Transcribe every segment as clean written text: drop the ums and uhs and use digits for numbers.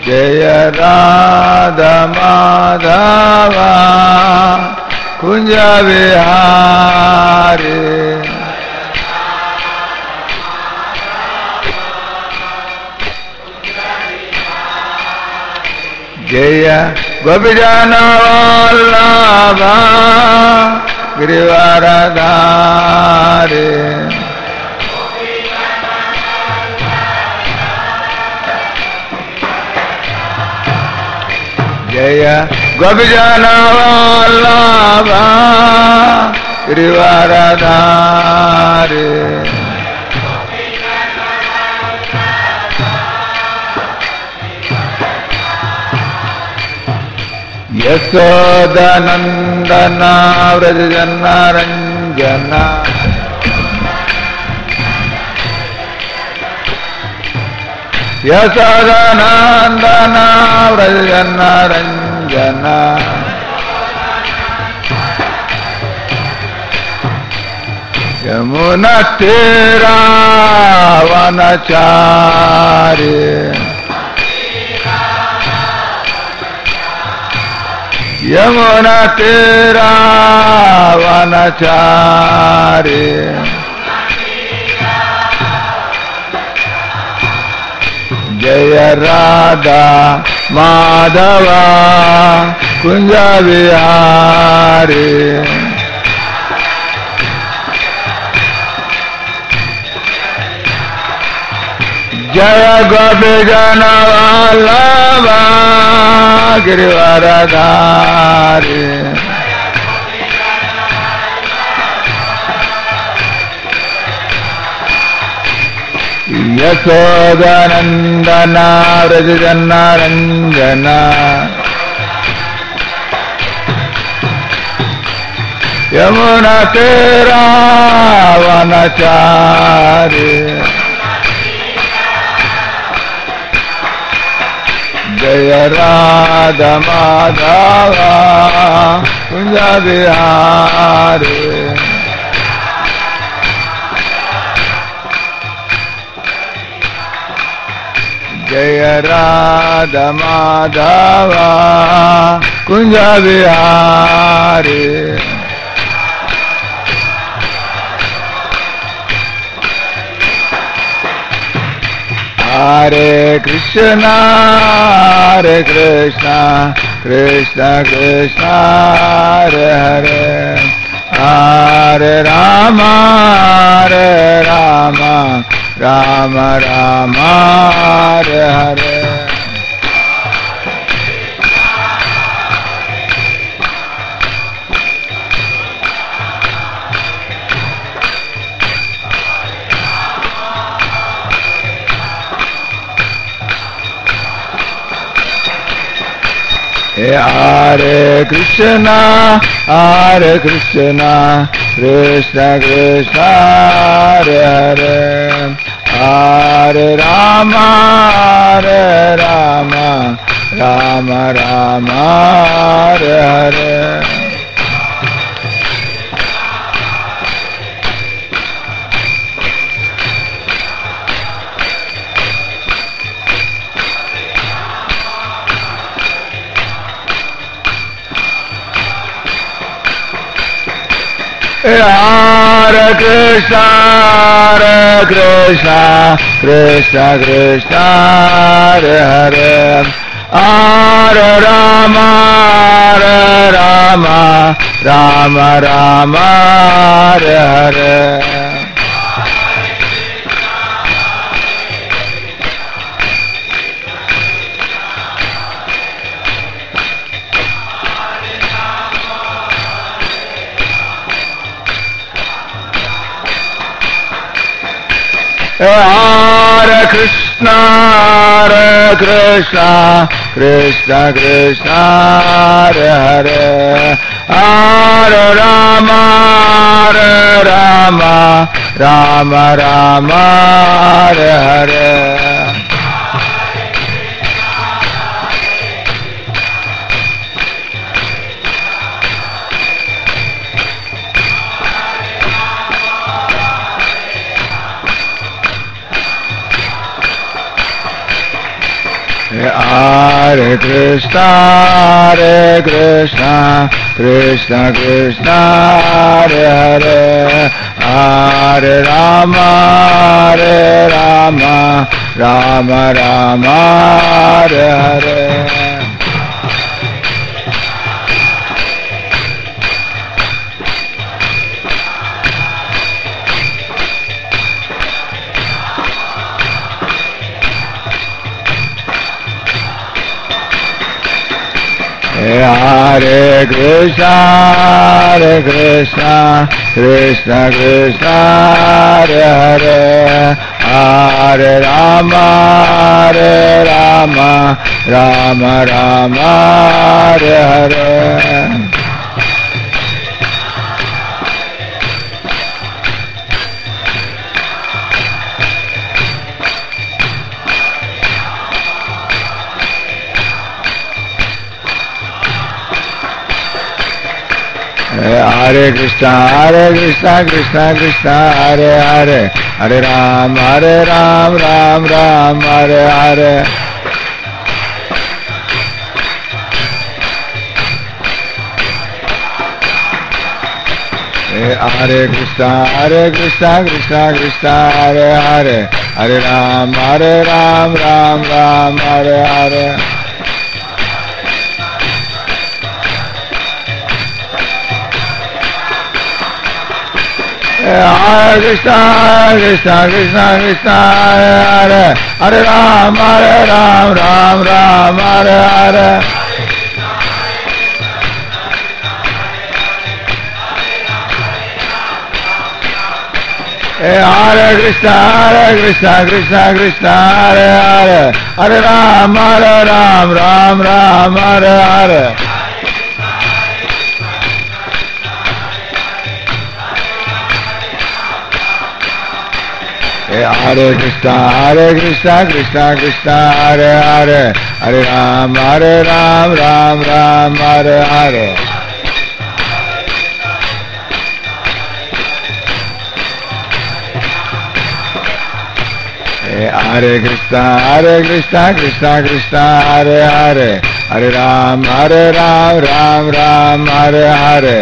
जय राधा माधव कुंज विहारी जय गोपीजन वल्लभ गिरिवरधारी जय गोपीजन वल्लभ गिरिवरधारी यशोदनंदन व्रजजन रंजन यशोदनंदन व्रजजन रंजन यमुना तीरा वनचारी यमुना तीरा वनचारी जय राधा माधव कुंज विहारी जय गोपीजन वल्लभ गिरिवरधारी यशोदनंदन व्रजजन रंजन यमुना तीरा वनचारी जय राधा माधव कुंज विहारी जय राधा माधव कुंज विहारी हरे Krishna Krishna Krishna Hare Hare Hare Ram Ram Ram Hare Hare Hare Krishna Krishna Krishna Hare Hare Hare Ram Ram Ram Hare Hare Hare Krishna Krishna Krishna Hare Hare Hare Ram Ram Ram Hare Hare Hare Krishna Krishna Krishna Hare Hare Hare Ram Ram Hare Hare Hare Krishna, Krishna Krishna, Hare Hare, Hare Rama, Rama Rama, Hare Hare. Hare Krishna, Krishna Krishna, Hare Hare, Hare Rama, Rama Rama, Hare Hare. Hare Krishna, Krishna Krishna, Hare Hare, Hare Ram, Ram Ram, Hare Hare. Hare Krishna, Krishna Krishna, Hare Hare, Hare Ram, Ram Ram, Hare Hare. Hare Krishna, Krishna Krishna, Hare Hare, Hare Ram, Ram Ram, Hare Hare. Hare Krishna, Krishna Krishna, Hare Hare, Hare Ram, Ram Ram, Hare Hare. Hare Krishna, Krishna Krishna, Hare Hare, Hare Ram, Ram Ram, Hare Hare. Hare Krishna, Krishna Krishna, Hare Hare, Hare Ram, Ram Ram, Hare Hare.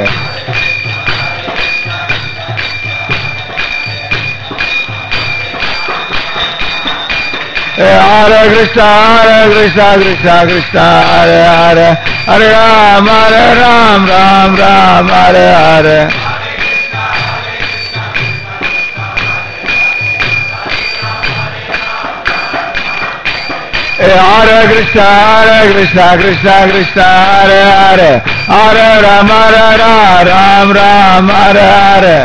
Hare Krishna, Krishna Hare Hare, Hare Ram, Ram Ram, Hare Hare. Hare Krishna, Krishna Hare Hare, Hare Ram, Ram Hare Hare.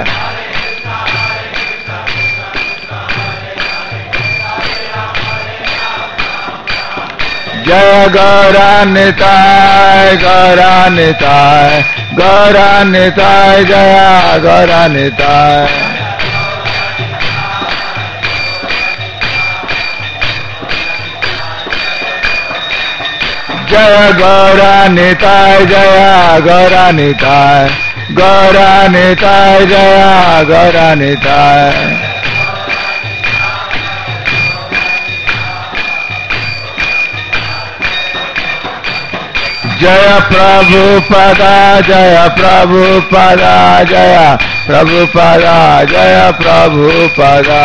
Jaya Gauranitai, Jaya Gauranitai. Jaya Gauranitai, Jaya Gauranitai, Jaya Gauranitai. Jaya Prabhupada, Jaya Prabhupada, Jaya Prabhupada, Jaya Prabhupada.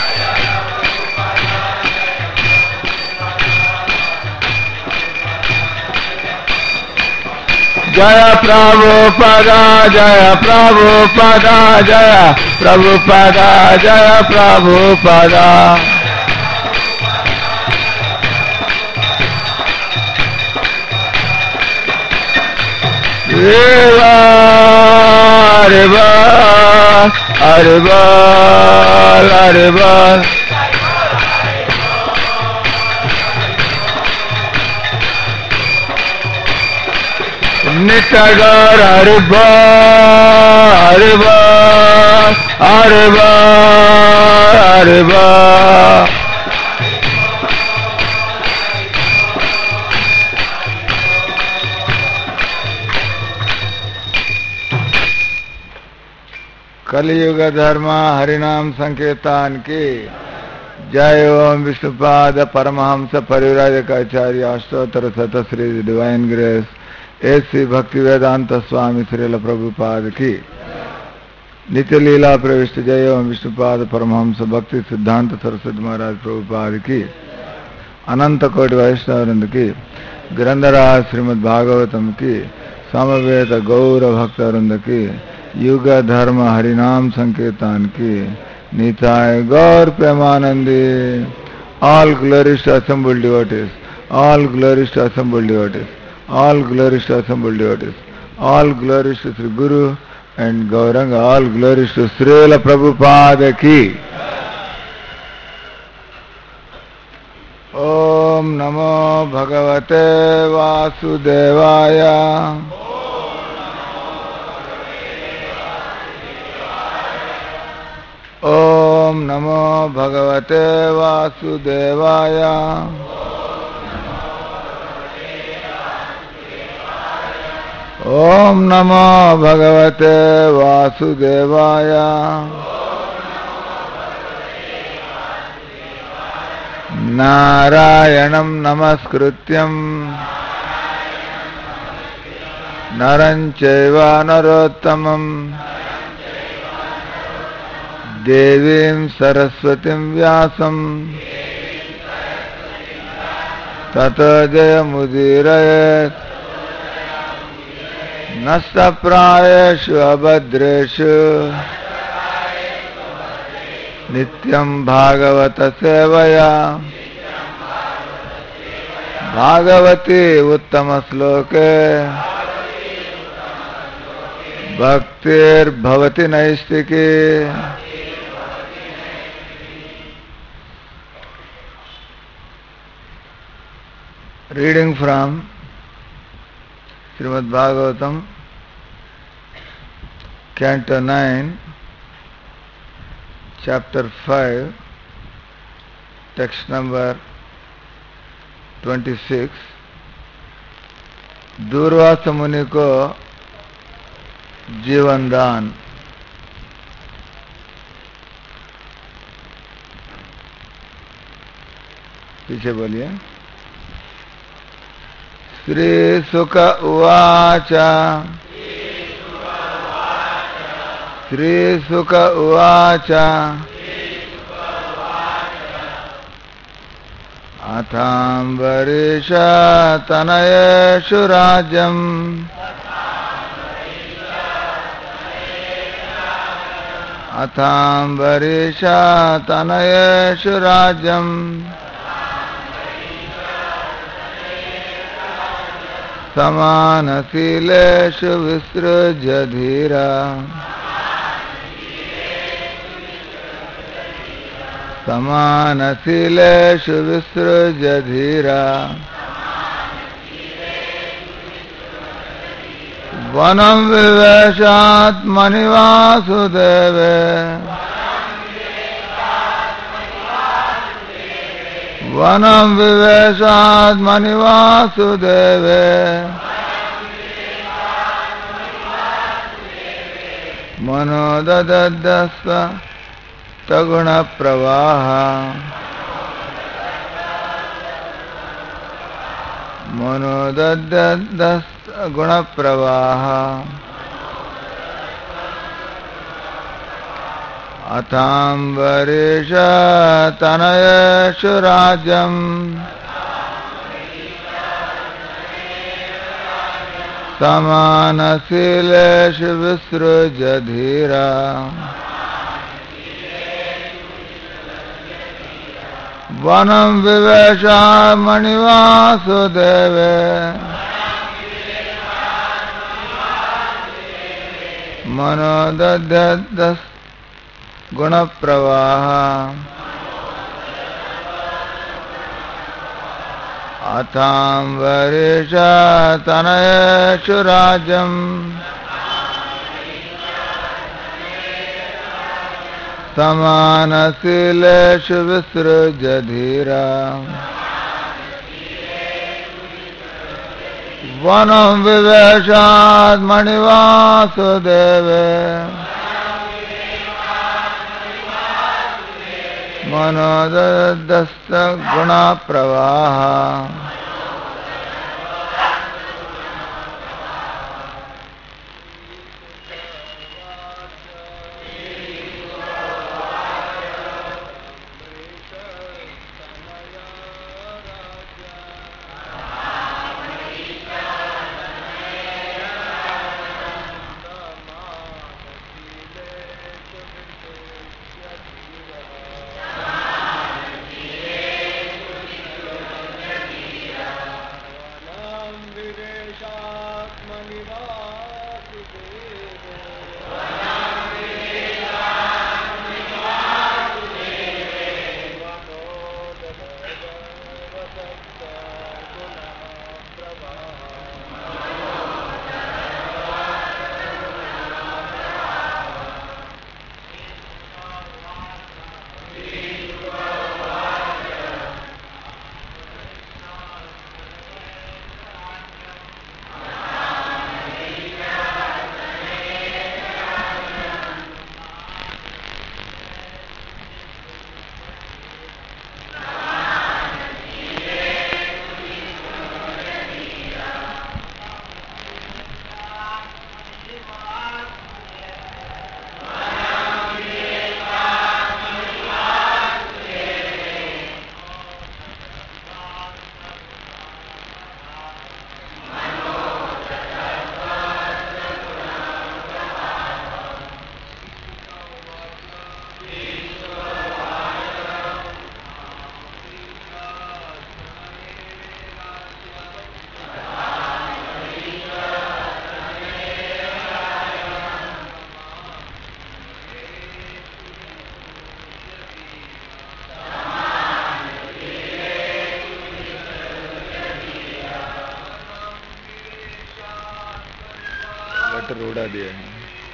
Jaya Prabhupada, Jaya Prabhupada, Jaya Prabhupada, Jaya Prabhupada. Haribo, Haribo, Haribo. Nityagar Haribo, Haribo, Haribo, Haribo. कलियुग धर्म हरिनाम संकीर्तन की जय ओम विष्णुपाद परमहंस परिव्राजकाचार्य अष्टोत्तर शतश्री divine grace Shri Bhaktivedanta स्वामी श्रील प्रभुपाद की नित्य लीला प्रविष्ट जय ओम विष्णुपाद परमहंस भक्ति सिद्धांत सरस्वती महाराज प्रभुपाद की अनंत कोटि वैष्णववृंद की ग्रंथराज श्रीमद् भागवतम की समवेत गौर भक्तवृंद की युग धर्म हरिनाम संकीर्तन की निताय गौर Premanandi all glories to assembled devotees, all glories to assembled devotees, all glories to assembled devotees, all glories to Sri Guru and Gauranga, all glories to Srila Prabhupada ki. Om Namo Bhagavate Vasudevaya. ओम नमो भगवते वासुदेवाय। ओम नमो भगवते वासुदेवाय। नारायणं नमस्कृत्यं नरं चैव नरोत्तमं देवीं सरस्वतीं व्यासं ततो जयमुदीरयेत् नष्टप्रायेषु अभद्रेषु नित्यं भागवत सेवया भागवती उत्तम श्लोके भक्तिर्भवति नैष्टिकी। Reading from Srimad Bhagavatam, Canto 9, Chapter 5, Text number 26. दूर्वास मुनि को जीवन दान। पीछे बोलिए। श्री शुक उवाच श्री शुक उवाच अथाम्बरीष तनयेषु राज्यम् अथाम्बरीष तनयेषु राज्यम् समानशीलेषु विसृज्य धीरा समानशीलेषु विसृज्य धीरा वनं विवेशात्मनि वासुदेवे वनं विवेशात्मनि वासुदेवे मनो ददद्दस्व तगुण प्रवाह मनो ददद्दस्व गुण प्रवाह अथाम्बरीष तनयेषु राज्यम् समानशीलेषु विसृज्य धीरा वनं विवेशात्मनि वासुदेवे मनो ददद्दस्व गुण प्रवाह अथाम्बरीष तनयेषु राज्यम् समानशीलेषु विसृज्य धीरा वनं विवेशात्मनि वासुदेवे मनोदस्त गुण प्रवाह रोड़ा दिया है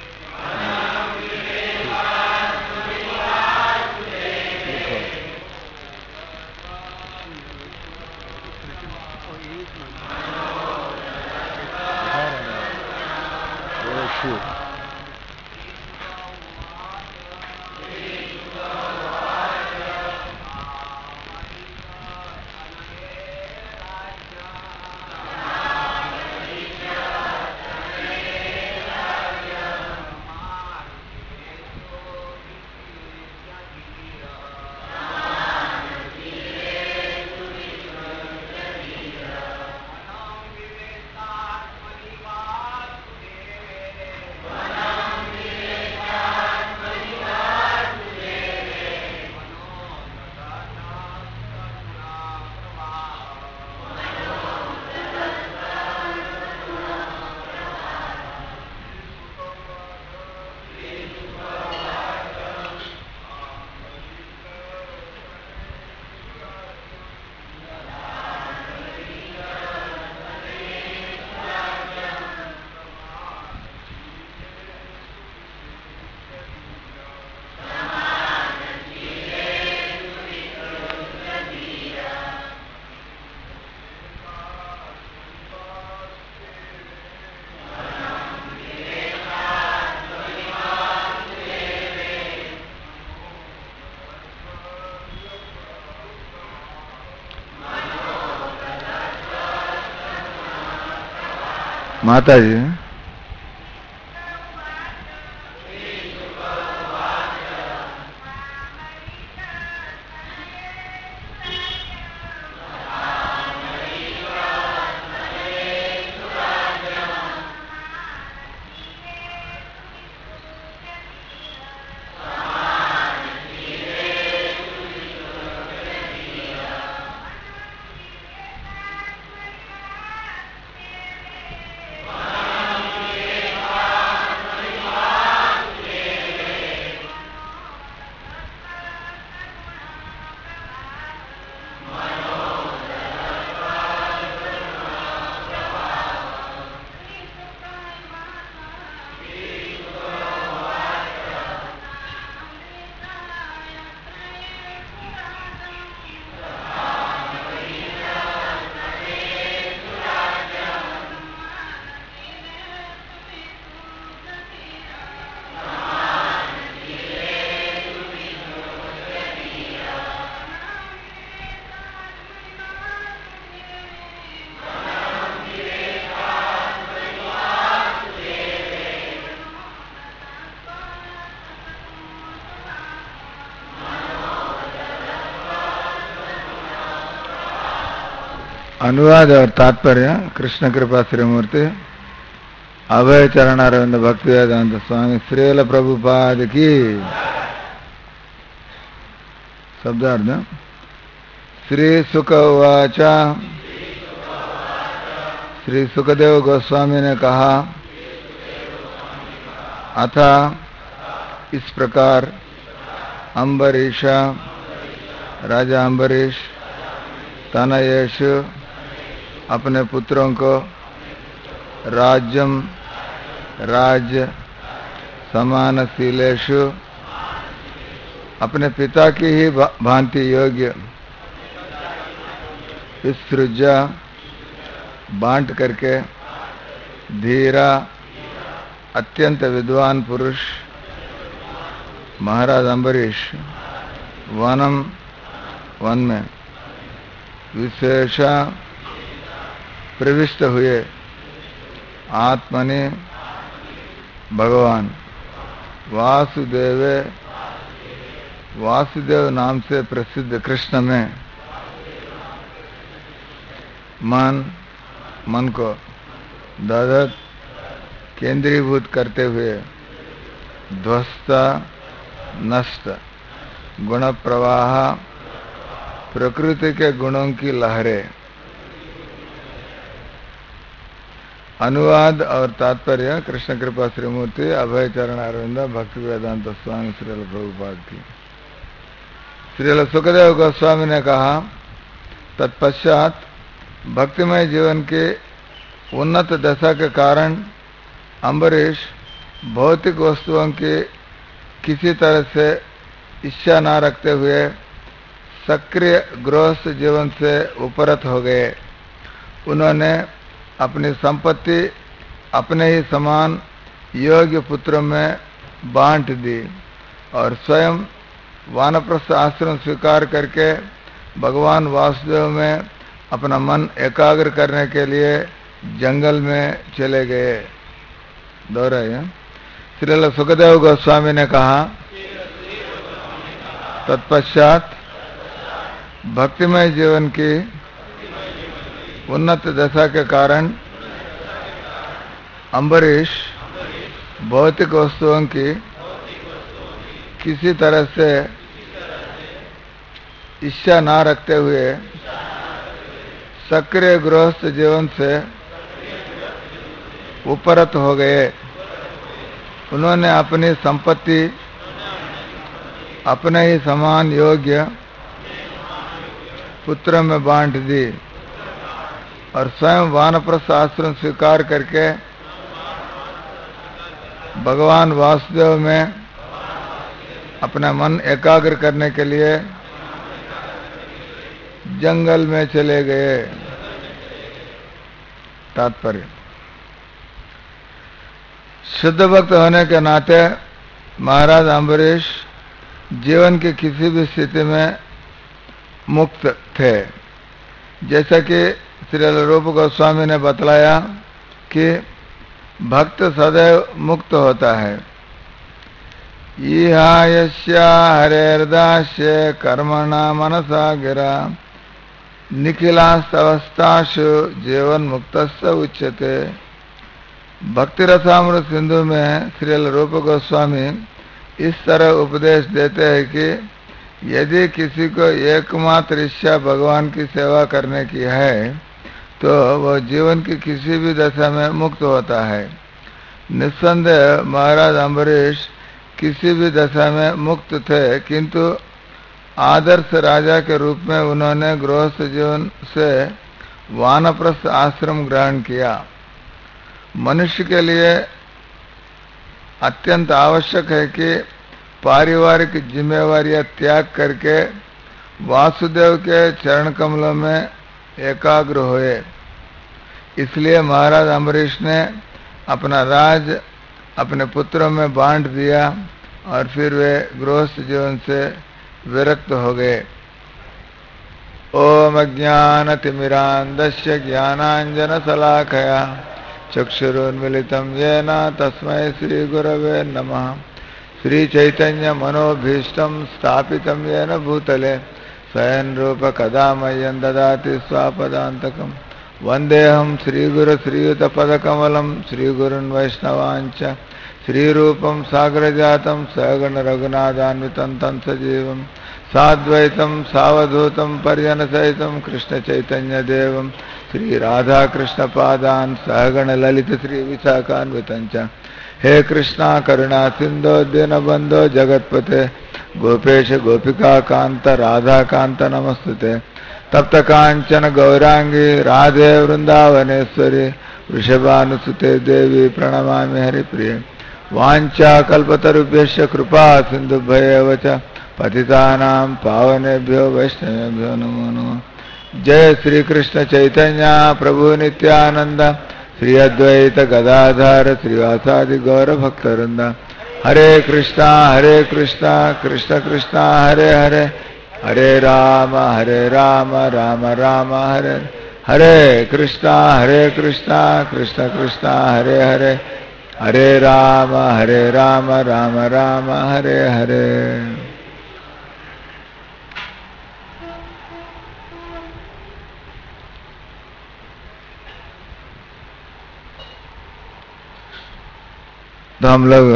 माता जी अनुवाद और तात्पर्य कृष्ण कृपा श्रीमूर्ति अभय चरणारविंद भक्ति वेदांत स्वामी श्रील प्रभुपाद की। शब्दार्थ। श्री सुक उवाच, श्री सुखदेव गोस्वामी ने कहा, अथा इस प्रकार अम्बरीश राजा अम्बरीश तनयेश अपने पुत्रों को राज्यम राज्य समानशीलेषु अपने पिता की ही भांति योग्य विसृज्य बांट करके धीरा अत्यंत विद्वान पुरुष महाराज अम्बरीश वन में विशेषा प्रविष्ट हुए आत्मनि भगवान वासुदेव नाम से प्रसिद्ध कृष्ण में मन को ददत केंद्रीभूत करते हुए ध्वस्त नष्ट गुण प्रवाह प्रकृति के गुणों की लहरें। अनुवाद और तात्पर्य कृष्ण कृपा श्रीमूर्ति अभय चरण अरविंद भक्ति वेदांत स्वामी श्रील प्रभुपाद की। श्रील सुखदेव गोस्वामी ने कहा, तत्पश्चात भक्तिमय जीवन के उन्नत दशा के कारण अम्बरीश भौतिक वस्तुओं की किसी तरह से इच्छा न रखते हुए सक्रिय गृहस्थ जीवन से उपरत हो गए। उन्होंने अपनी संपत्ति अपने ही समान योग्य पुत्रों में बांट दी और स्वयं वानप्रस्थ आश्रम स्वीकार करके भगवान वासुदेव में अपना मन एकाग्र करने के लिए जंगल में चले गए। दोहराइए। श्रील सुखदेव गोस्वामी ने कहा, तत्पश्चात भक्तिमय जीवन की उन्नत दशा के कारण अम्बरीश भौतिक वस्तुओं की किसी तरह से इच्छा न रखते हुए सक्रिय गृहस्थ जीवन से उपरत हो गए। उन्होंने अपनी संपत्ति अपने ही समान योग्य पुत्र में बांट दी और स्वयं वानप्रस्थ आश्रम स्वीकार करके भगवान वासुदेव में अपना मन एकाग्र करने के लिए जंगल में चले गए। तात्पर्य। शुद्ध भक्त होने के नाते महाराज अम्बरीश जीवन की किसी भी स्थिति में मुक्त थे। जैसा कि श्रील रूप गोस्वामी ने बतलाया कि भक्त सदैव मुक्त होता है। ईहायस्या हरेर्दास्य कर्मणा मनसा गिरा निखिलास्तवस्थासु जीवन मुक्तस्य उच्यते। भक्ति रसामृत सिंधु में श्रील रूप गोस्वामी इस तरह उपदेश देते हैं कि यदि किसी को एकमात्र इच्छा भगवान की सेवा करने की है तो वह जीवन की किसी भी दशा में मुक्त होता है। निस्संदेह महाराज अम्बरीश किसी भी दशा में मुक्त थे, किंतु आदर्श राजा के रूप में उन्होंने गृहस्थ जीवन से वानप्रस्थ आश्रम ग्रहण किया। मनुष्य के लिए अत्यंत आवश्यक है कि पारिवारिक जिम्मेवारियां त्याग करके वासुदेव के चरण कमलों में एकाग्र हुए। इसलिए महाराज अम्बरीश ने अपना राज अपने पुत्रों में बांट दिया और फिर वे गृहस्थ जीवन से विरक्त हो गए। ओम अज्ञानतिमिरान्धस्य ज्ञानाञ्जनशलाकया चक्षुरुन्मिलितं येन तस्मै श्रीगुरवे नमः। श्रीचैतन्यमनोभीष्टं स्थापितं येन भूतले स्वयं रूप कदा मह्यं ददाति स्वापदान्तकम् वन्देऽहं श्रीगुरु श्रीयुतपदकमलं श्रीगुरुन् वैष्णवांच श्रीरूपं सागरजातं सगण रघुनाथान्वितं तं सजीवं साद्वैतं सावधूतं पर्यनसहितं कृष्णचैतन्यदेवं श्रीराधाकृष्णपादान् सहगण ललित श्रीविशाखान्वितं च हे कृष्णा करुणा सिंधो दीनबंधो जगत्पते गोपेश गोपिका कांत राधा कांत नमस्तुते तप्त कांचन गौरांगी राधे वृंदावनेश्वरी वृषभानुसुते देवी प्रणमामि हरिप्रिये वाञ्छा कल्पतरुभ्यश्च कृपा सिन्धुभ्येव च पतितानां पावनेभ्यो वैष्णवेभ्यो नमो नमः। जय श्री कृष्ण चैतन्य प्रभु नित्यानंद श्री अद्वैत गदाधर श्रीवासादि गौर भक्तवृंद हरे कृष्णा कृष्ण कृष्णा हरे हरे हरे राम राम राम हरे हरे कृष्णा कृष्ण कृष्णा हरे हरे हरे राम राम राम हरे हरे। तो हम लोग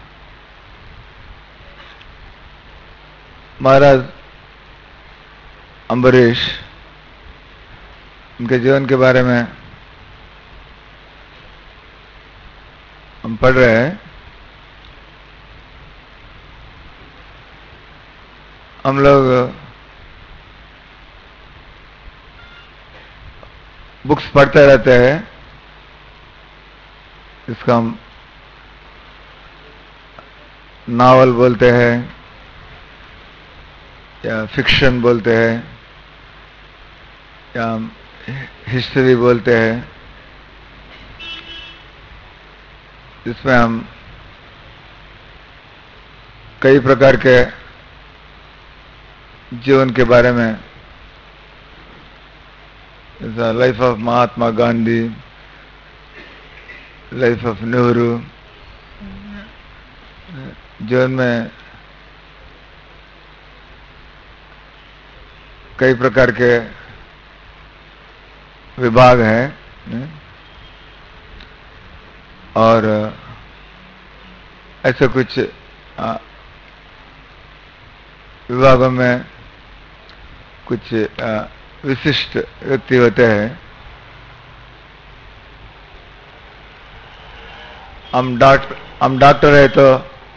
महाराज अम्बरीश उनके जीवन के बारे में हम पढ़ रहे हैं। हम लोग बुक्स पढ़ते रहते हैं, इसको हम नावल बोलते हैं या फिक्शन बोलते हैं या हिस्ट्री बोलते हैं, जिसमें हम कई प्रकार के जीवन के बारे में, जैसा life of Mahatma Gandhi, life of Nehru, जीवन में कई प्रकार के विभाग हैं और ऐसे कुछ विभागों में कुछ विशिष्ट व्यक्ति होते हैं। हम डॉक्टर है तो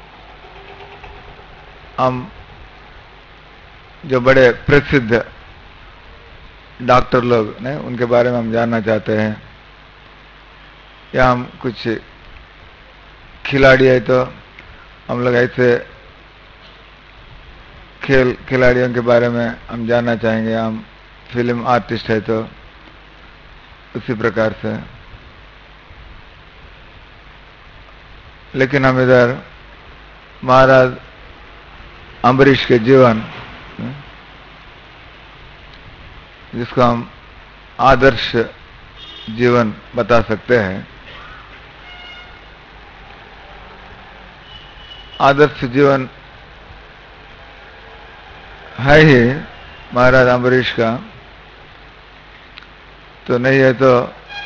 हम जो बड़े प्रसिद्ध डॉक्टर लोग ने उनके बारे में हम जानना चाहते हैं, या हम कुछ खिलाड़ी है तो हम लोग ऐसे खिलाड़ियों के बारे में हम जानना चाहेंगे। हम फिल्म आर्टिस्ट है तो उसी प्रकार से। लेकिन हम इधर महाराज अम्बरीश के जीवन, जिसको हम आदर्श जीवन बता सकते हैं, आदर्श जीवन है ही महाराज अम्बरीश का, तो नहीं है तो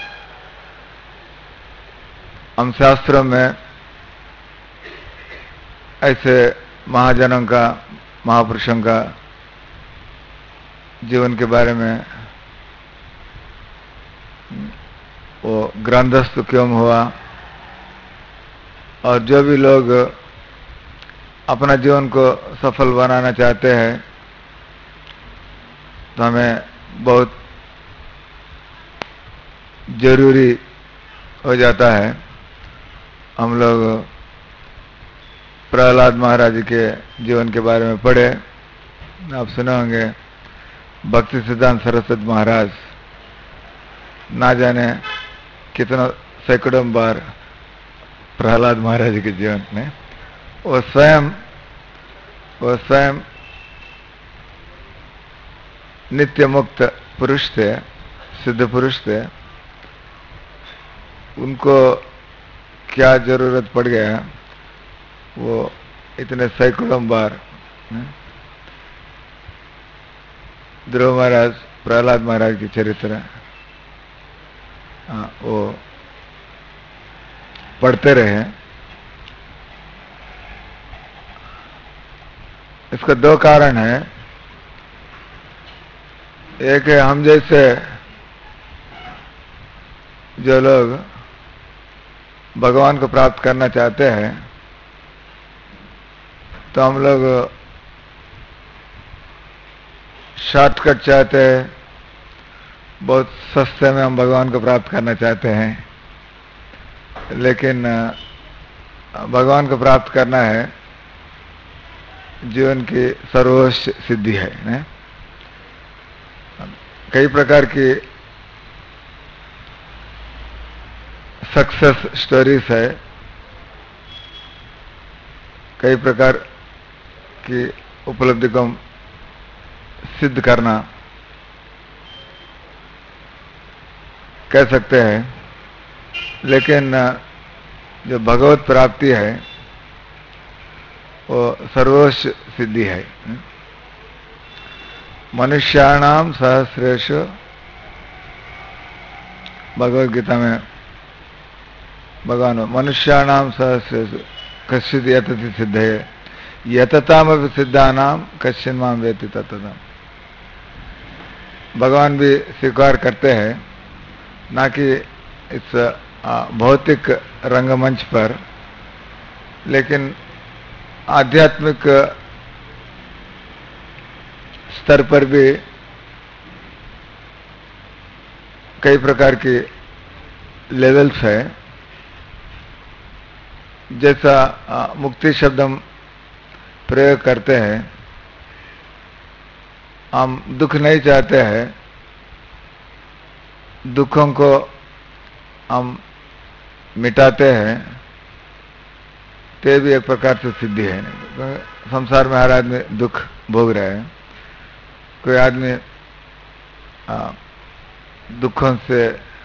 हम शास्त्रों में ऐसे महाजनों का, महापुरुषों का जीवन के बारे में, वो ग्रंथस्थ क्यों हुआ, और जो भी लोग अपना जीवन को सफल बनाना चाहते हैं तो हमें बहुत जरूरी हो जाता है हम लोग प्रहलाद महाराज के जीवन के बारे में पढ़े। आप सुने होंगे भक्ति सिद्धांत सरस्वती महाराज ना जाने कितना सैकड़ों बार प्रहलाद महाराज के जीवन में वो स्वयं नित्य मुक्त पुरुष थे, सिद्ध पुरुष थे। उनको क्या जरूरत पड़ गया, वो इतने सैकड़ों बार ध्रुव महाराज, प्रहलाद महाराज की चरित्र वो पढ़ते रहे। इसका दो कारण है। एक है हम जैसे जो लोग भगवान को प्राप्त करना चाहते हैं, तो हम लोग शॉर्टकट चाहते हैं, बहुत सस्ते में हम भगवान को प्राप्त करना चाहते हैं। लेकिन भगवान को प्राप्त करना है, जीवन की सर्वोच्च सिद्धि है ने? कई प्रकार की सक्सेस स्टोरीज है, कई प्रकार की उपलब्धि को सिद्ध करना कह सकते हैं। लेकिन जो भगवत प्राप्ति है वो सर्वोच्च सिद्धि है। मनुष्याणाम सहस्रेषु, भगवद गीता में भगवान मनुष्याणाम सहस्रेषु कश्चित् यतति सिद्धये यततामपि सिद्धानाम कश्चिन् मां वेत्ति तत्तदम्। भगवान भी स्वीकार करते हैं, ना कि इस भौतिक रंगमंच पर, लेकिन आध्यात्मिक स्तर पर भी कई प्रकार की लेवल्स है। जैसा मुक्ति शब्द हम प्रयोग करते हैं, हम दुख नहीं चाहते हैं, दुखों को हम मिटाते हैं, ते भी एक प्रकार से सिद्धि है। संसार में हर आदमी दुख भोग रहा है। कोई आदमी दुखों से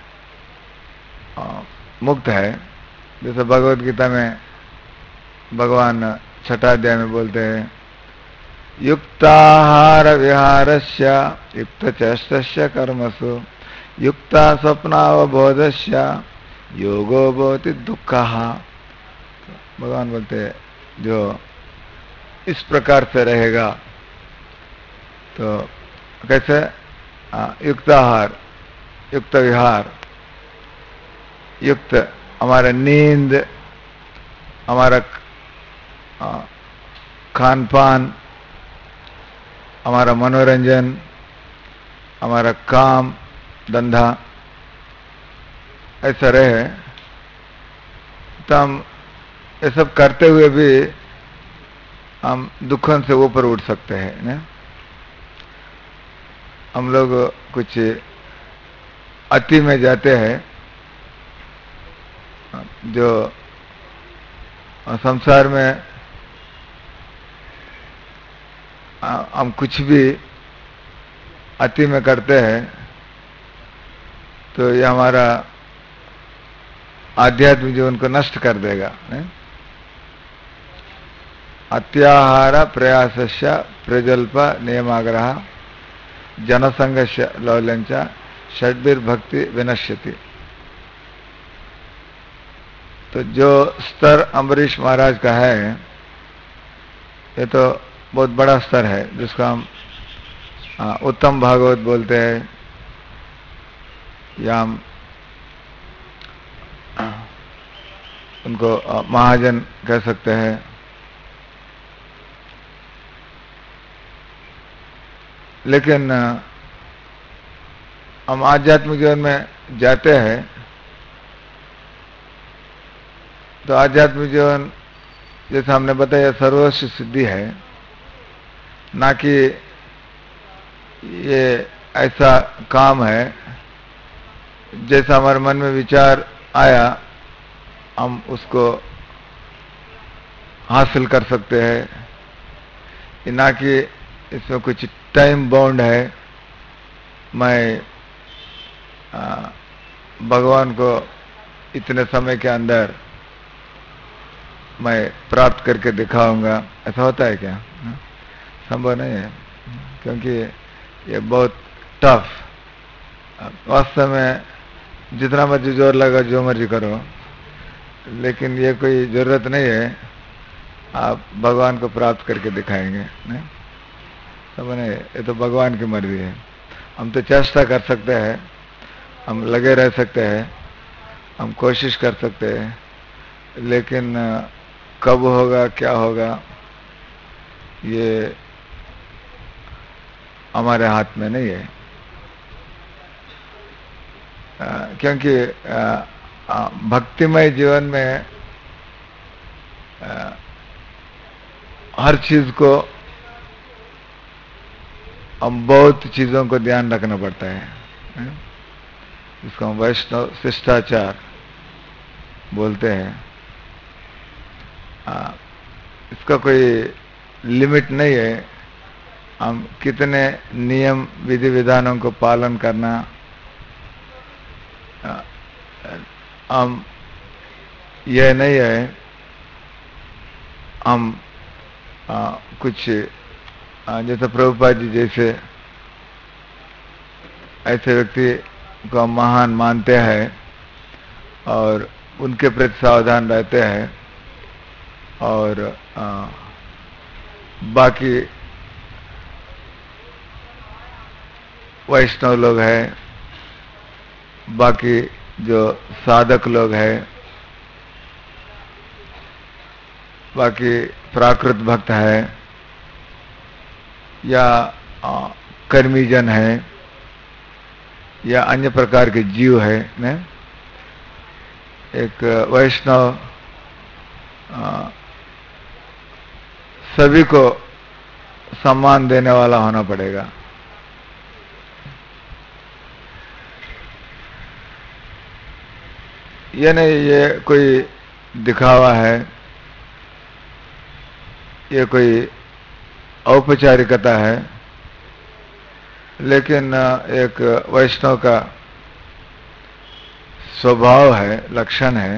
मुक्त है, जैसे भगवद गीता में भगवान छठा अध्याय में बोलते हैं, युक्ताहार विहारस्य युक्तचेष्टस्य कर्मसु युक्ता स्वप्नावबोधस्य योगो भवति दुःखः। भगवान बोलते हैं जो इस प्रकार से रहेगा, तो कैसे? युक्ताहार, युक्त विहार, युक्त हमारा नींद, हमारा खान पान, हमारा मनोरंजन, हमारा काम धंधा ऐसा रहे, तो हम ये सब करते हुए भी हम दुखों से ऊपर उठ सकते हैं ना? हम लोग कुछ अति में जाते हैं, जो संसार में हम कुछ भी अति में करते हैं, तो ये हमारा आध्यात्मिक जीवन को नष्ट कर देगा। अत्याहार प्रयासस्य प्रजल्प नियमाग्रह जनसंघस्य लौल्यंच षड्भिर्भक्ति विनश्यति। तो जो स्तर अम्बरीश महाराज का है, ये तो बहुत बड़ा स्तर है, जिसको हम उत्तम भागवत बोलते हैं, या हम उनको महाजन कह सकते हैं। लेकिन हम आध्यात्मिक जीवन में जाते हैं, तो आध्यात्मिक जीवन जैसा हमने बताया सर्वोच्च सिद्धि है, ना कि ये ऐसा काम है जैसा हमारे मन में विचार आया हम उसको हासिल कर सकते हैं, ना कि इसमें कुछ टाइम बाउंड है। मैं भगवान को इतने समय के अंदर मैं प्राप्त करके दिखाऊंगा, ऐसा होता है क्या? संभव नहीं है, क्योंकि ये बहुत टफ। वास्तव में जितना मर्जी जोर लगा, जो मर्जी करो, लेकिन ये कोई जरूरत नहीं है आप भगवान को प्राप्त करके दिखाएंगे, नहीं समझे? ये तो भगवान की मर्जी है। हम तो चेष्टा कर सकते हैं, हम लगे रह सकते हैं, हम कोशिश कर सकते हैं, लेकिन कब होगा, क्या होगा, ये हमारे हाथ में नहीं है। क्योंकि भक्तिमय जीवन में हर चीज को, हम बहुत चीजों को ध्यान रखना पड़ता है। इसको हम वैष्णव शिष्टाचार बोलते हैं। इसका कोई लिमिट नहीं है। हम कितने नियम विधि विधानों को पालन करना, हम यह नहीं है हम कुछ जैसे प्रभुपाद जी जैसे ऐसे व्यक्ति को हम महान मानते हैं और उनके प्रति सावधान रहते हैं, और बाकी वैष्णव लोग हैं, बाकी जो साधक लोग हैं, बाकी प्राकृत भक्त है या कर्मी जन है या अन्य प्रकार के जीव है, ने एक वैष्णव सभी को सम्मान देने वाला होना पड़ेगा। ये नहीं ये कोई दिखावा है, ये कोई औपचारिकता है, लेकिन एक वैष्णव का स्वभाव है, लक्षण है।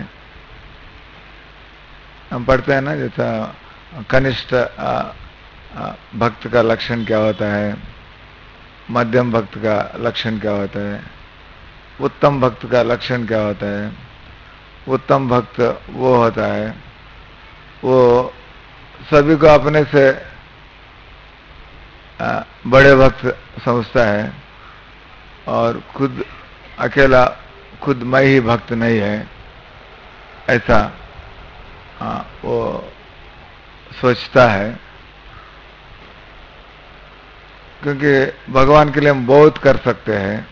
हम पढ़ते हैं ना, जैसा कनिष्ठ भक्त का लक्षण क्या होता है, मध्यम भक्त का लक्षण क्या होता है, उत्तम भक्त का लक्षण क्या होता है। उत्तम भक्त वो होता है वो सभी को अपने से बड़े भक्त समझता है और खुद अकेला, खुद मैं ही भक्त नहीं है, ऐसा वो सोचता है। क्योंकि भगवान के लिए हम बहुत कर सकते हैं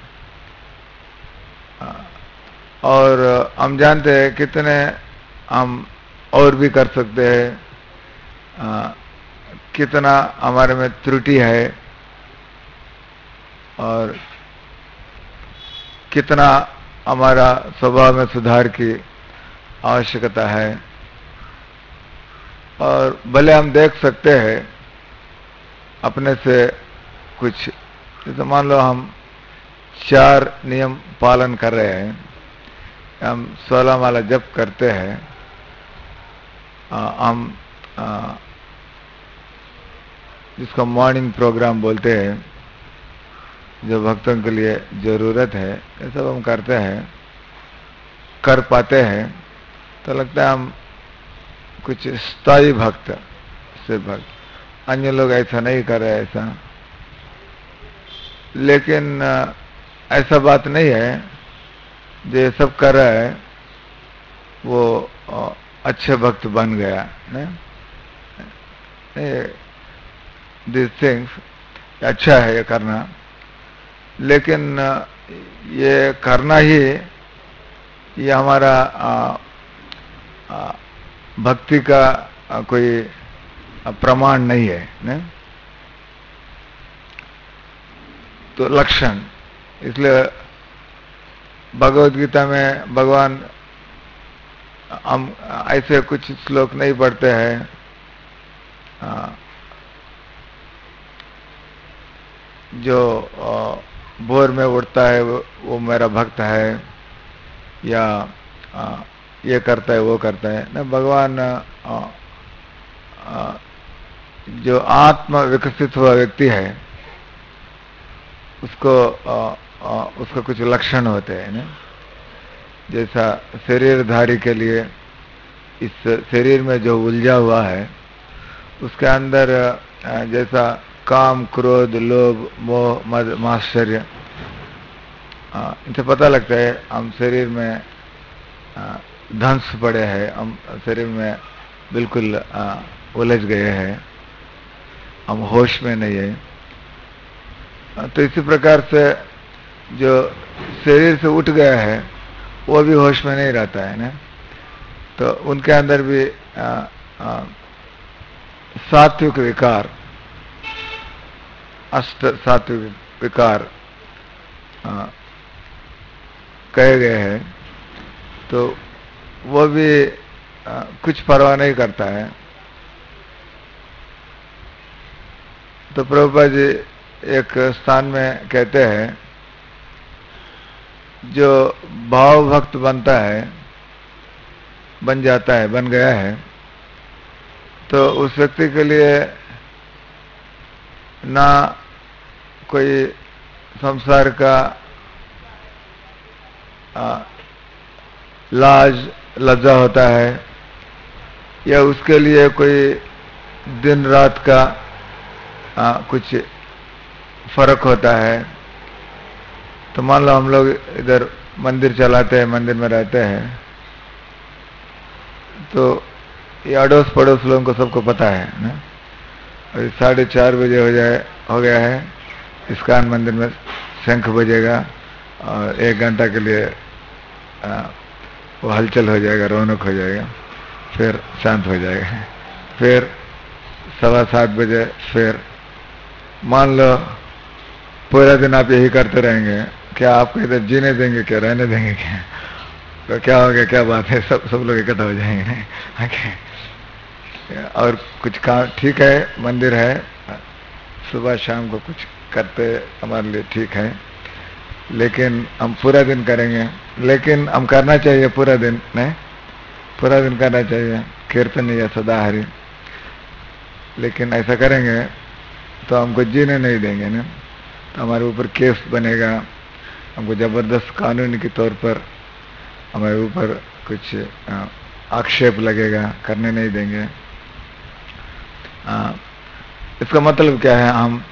और हम जानते हैं कितने हम और भी कर सकते हैं, कितना हमारे में त्रुटि है और कितना हमारा स्वभाव में सुधार की आवश्यकता है। और भले हम देख सकते हैं अपने से कुछ, जैसे मान लो हम 4 नियम पालन कर रहे हैं, हम 16 माला जप करते हैं, हम जिसको मॉर्निंग प्रोग्राम बोलते हैं, जो भक्तों के लिए जरूरत है, ये सब हम करते हैं, कर पाते हैं, तो लगता है हम कुछ स्थायी भक्त से भक्त। अन्य लोग ऐसा नहीं कर रहे ऐसा, लेकिन ऐसा बात नहीं है। जो सब कर रहा है वो अच्छे भक्त बन गया, दिस थिंग्स अच्छा है ये करना, लेकिन ये करना ही ये हमारा भक्ति का कोई प्रमाण नहीं है, ने? तो लक्षण, इसलिए भगवद गीता में भगवान, हम ऐसे कुछ श्लोक नहीं पढ़ते हैं जो भोर में उठता है वो मेरा भक्त है, या ये करता है वो करता है ना। भगवान जो आत्म विकसित हुआ व्यक्ति है उसका कुछ लक्षण होते हैं ना। जैसा शरीरधारी के लिए इस शरीर में जो उलझा हुआ है उसके अंदर जैसा काम, क्रोध, लोभ, मोह, मद, माश्चर्य, इनसे पता लगता है हम शरीर में धंस पड़े हैं, हम शरीर में बिल्कुल उलझ गए हैं, हम होश में नहीं है। तो इसी प्रकार से जो शरीर से उठ गया है वो भी होश में नहीं रहता है ना। तो उनके अंदर भी सात्विक विकार, अष्ट सात्विक विकार कहे गए हैं। तो वो भी कुछ परवाह नहीं करता है। तो प्रभुपाद जी एक स्थान में कहते हैं जो भाव भक्त बनता है, बन जाता है, बन गया है, तो उस व्यक्ति के लिए ना कोई संसार का लाज लज्जा होता है, या उसके लिए कोई दिन रात का कुछ फर्क होता है। तो मान लो हम लोग इधर मंदिर चलाते हैं, मंदिर में रहते हैं, तो ये अड़ोस पड़ोस लोगों को सबको पता है ना। अभी 4:30 बजे हो गया है, इस्कान मंदिर में शंख बजेगा और 1 घंटा के लिए वो हलचल हो जाएगा, रौनक हो जाएगा, फिर शांत हो जाएगा। फिर 7:15 बजे फिर मान लो पूरा दिन आप यही करते रहेंगे, क्या आपको इधर जीने देंगे, क्या रहने देंगे, क्या तो क्या हो गया, क्या बात है, सब लोग इकट्ठा हो जाएंगे। और कुछ काम ठीक है, मंदिर है, सुबह शाम को कुछ करते हमारे लिए ठीक है, लेकिन हम पूरा दिन करेंगे, लेकिन हम करना चाहिए पूरा दिन नहीं, पूरा दिन करना चाहिए कीर्तन या सदाहरि, लेकिन ऐसा करेंगे तो हमको जीने नहीं देंगे ना। तो हमारे ऊपर केस बनेगा, हमको जबरदस्त कानूनी के तौर पर हमारे ऊपर कुछ आक्षेप लगेगा, करने नहीं देंगे। इसका मतलब क्या है, हम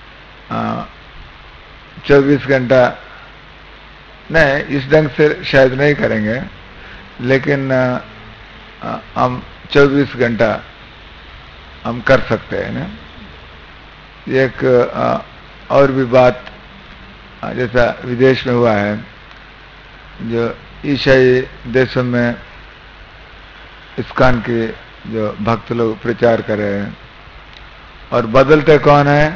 24 घंटा नहीं, इस ढंग से शायद नहीं करेंगे, लेकिन हम 24 घंटा हम कर सकते हैं ना। एक और भी बात जैसा विदेश में हुआ है, जो ईसाई देशों में इस्कान के जो भक्त लोग प्रचार कर रहे हैं, और बदलते कौन है,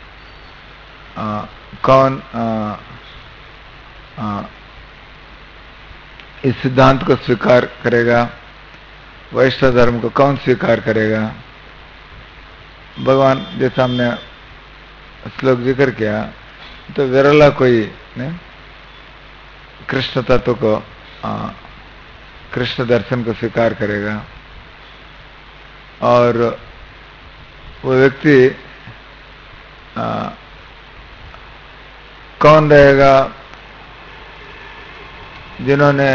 कौन इस सिद्धांत को स्वीकार करेगा, वैष्णव धर्म को कौन स्वीकार करेगा। भगवान जैसा हमने श्लोक जिक्र किया, तो विरला कोई ने कृष्ण तत्व को, कृष्ण दर्शन को स्वीकार करेगा, और वो व्यक्ति कौन रहेगा जिन्होंने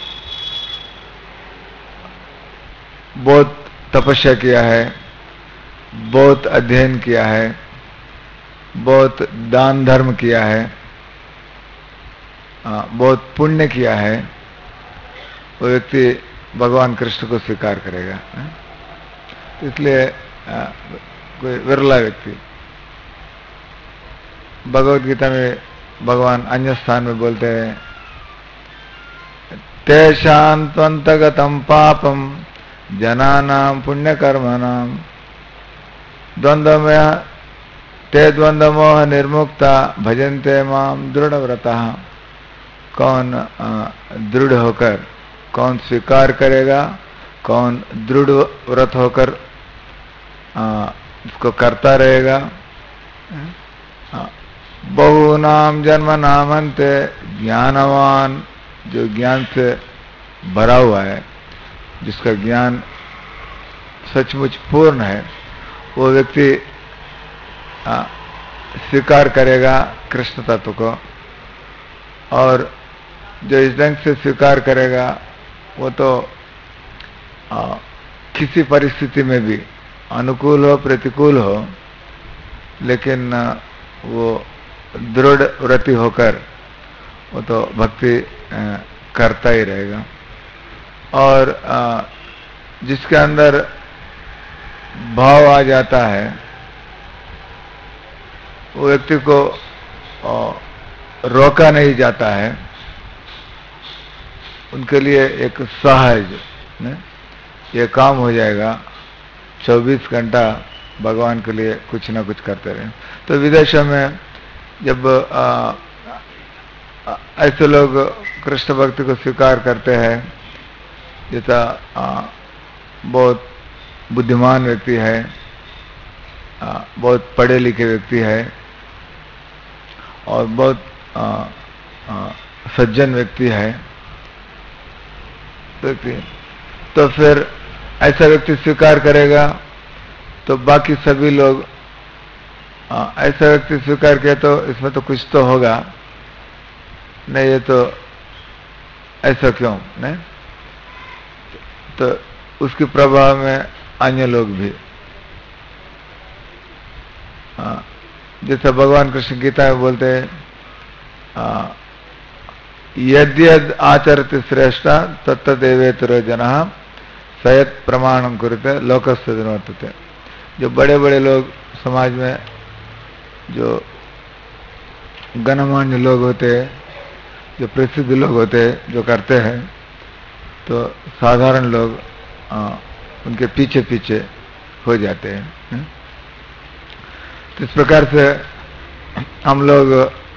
बहुत तपस्या किया है, बहुत अध्ययन किया है, बहुत दान धर्म किया है, बहुत पुण्य किया है, वो व्यक्ति भगवान कृष्ण को स्वीकार करेगा। इसलिए कोई विरला व्यक्ति, भगवद गीता में भगवान अन्य स्थान में बोलते हैं, तेषां त्वन्तगतं पापम जनानां पुण्यकर्मणां द्वंद्वमय ते द्वंद्वमोह निर्मुक्ता भजन्ते माम दृढ़व्रतः। कौन दृढ़ होकर, कौन स्वीकार करेगा, कौन दृढ़ व्रत होकर इसको करता रहेगा। बहुनाम जन्म नामन्ते, ज्ञानवान, जो ज्ञान से भरा हुआ है, जिसका ज्ञान सचमुच पूर्ण है, वो व्यक्ति स्वीकार करेगा कृष्ण तत्व को, और जो इस ढंग से स्वीकार करेगा वो तो किसी परिस्थिति में भी अनुकूल हो प्रतिकूल हो, लेकिन वो दृढ़ व्रति होकर वो तो भक्ति करता ही रहेगा। और जिसके अंदर भाव आ जाता है वो व्यक्ति को रोका नहीं जाता है, उनके लिए एक सहज ये काम हो जाएगा, 24 घंटा भगवान के लिए कुछ ना कुछ करते रहे। तो विदेशों में जब ऐसे लोग कृष्ण भक्ति को स्वीकार करते हैं, जैसा बहुत बुद्धिमान व्यक्ति है, बहुत पढ़े लिखे व्यक्ति है और बहुत सज्जन व्यक्ति है, तो फिर ऐसा व्यक्ति स्वीकार करेगा तो बाकी सभी लोग ऐसा व्यक्ति स्वीकार किया तो इसमें तो कुछ तो होगा, नहीं ये तो ऐसा क्यों नहीं, तो उसके प्रभाव में अन्य लोग भी, जैसा भगवान कृष्ण गीता में बोलते हैं, यद्यद आचरति श्रेष्ठा तत्तदेवेतर जनः सयत प्रमाणम कुरुते लोकस्य वर्तते। जो बड़े बड़े लोग समाज में, जो गणमान्य लोग होते हैं, जो प्रसिद्ध लोग होते हैं, जो करते हैं, तो साधारण लोग उनके पीछे पीछे हो जाते हैं। तो इस प्रकार से हम लोग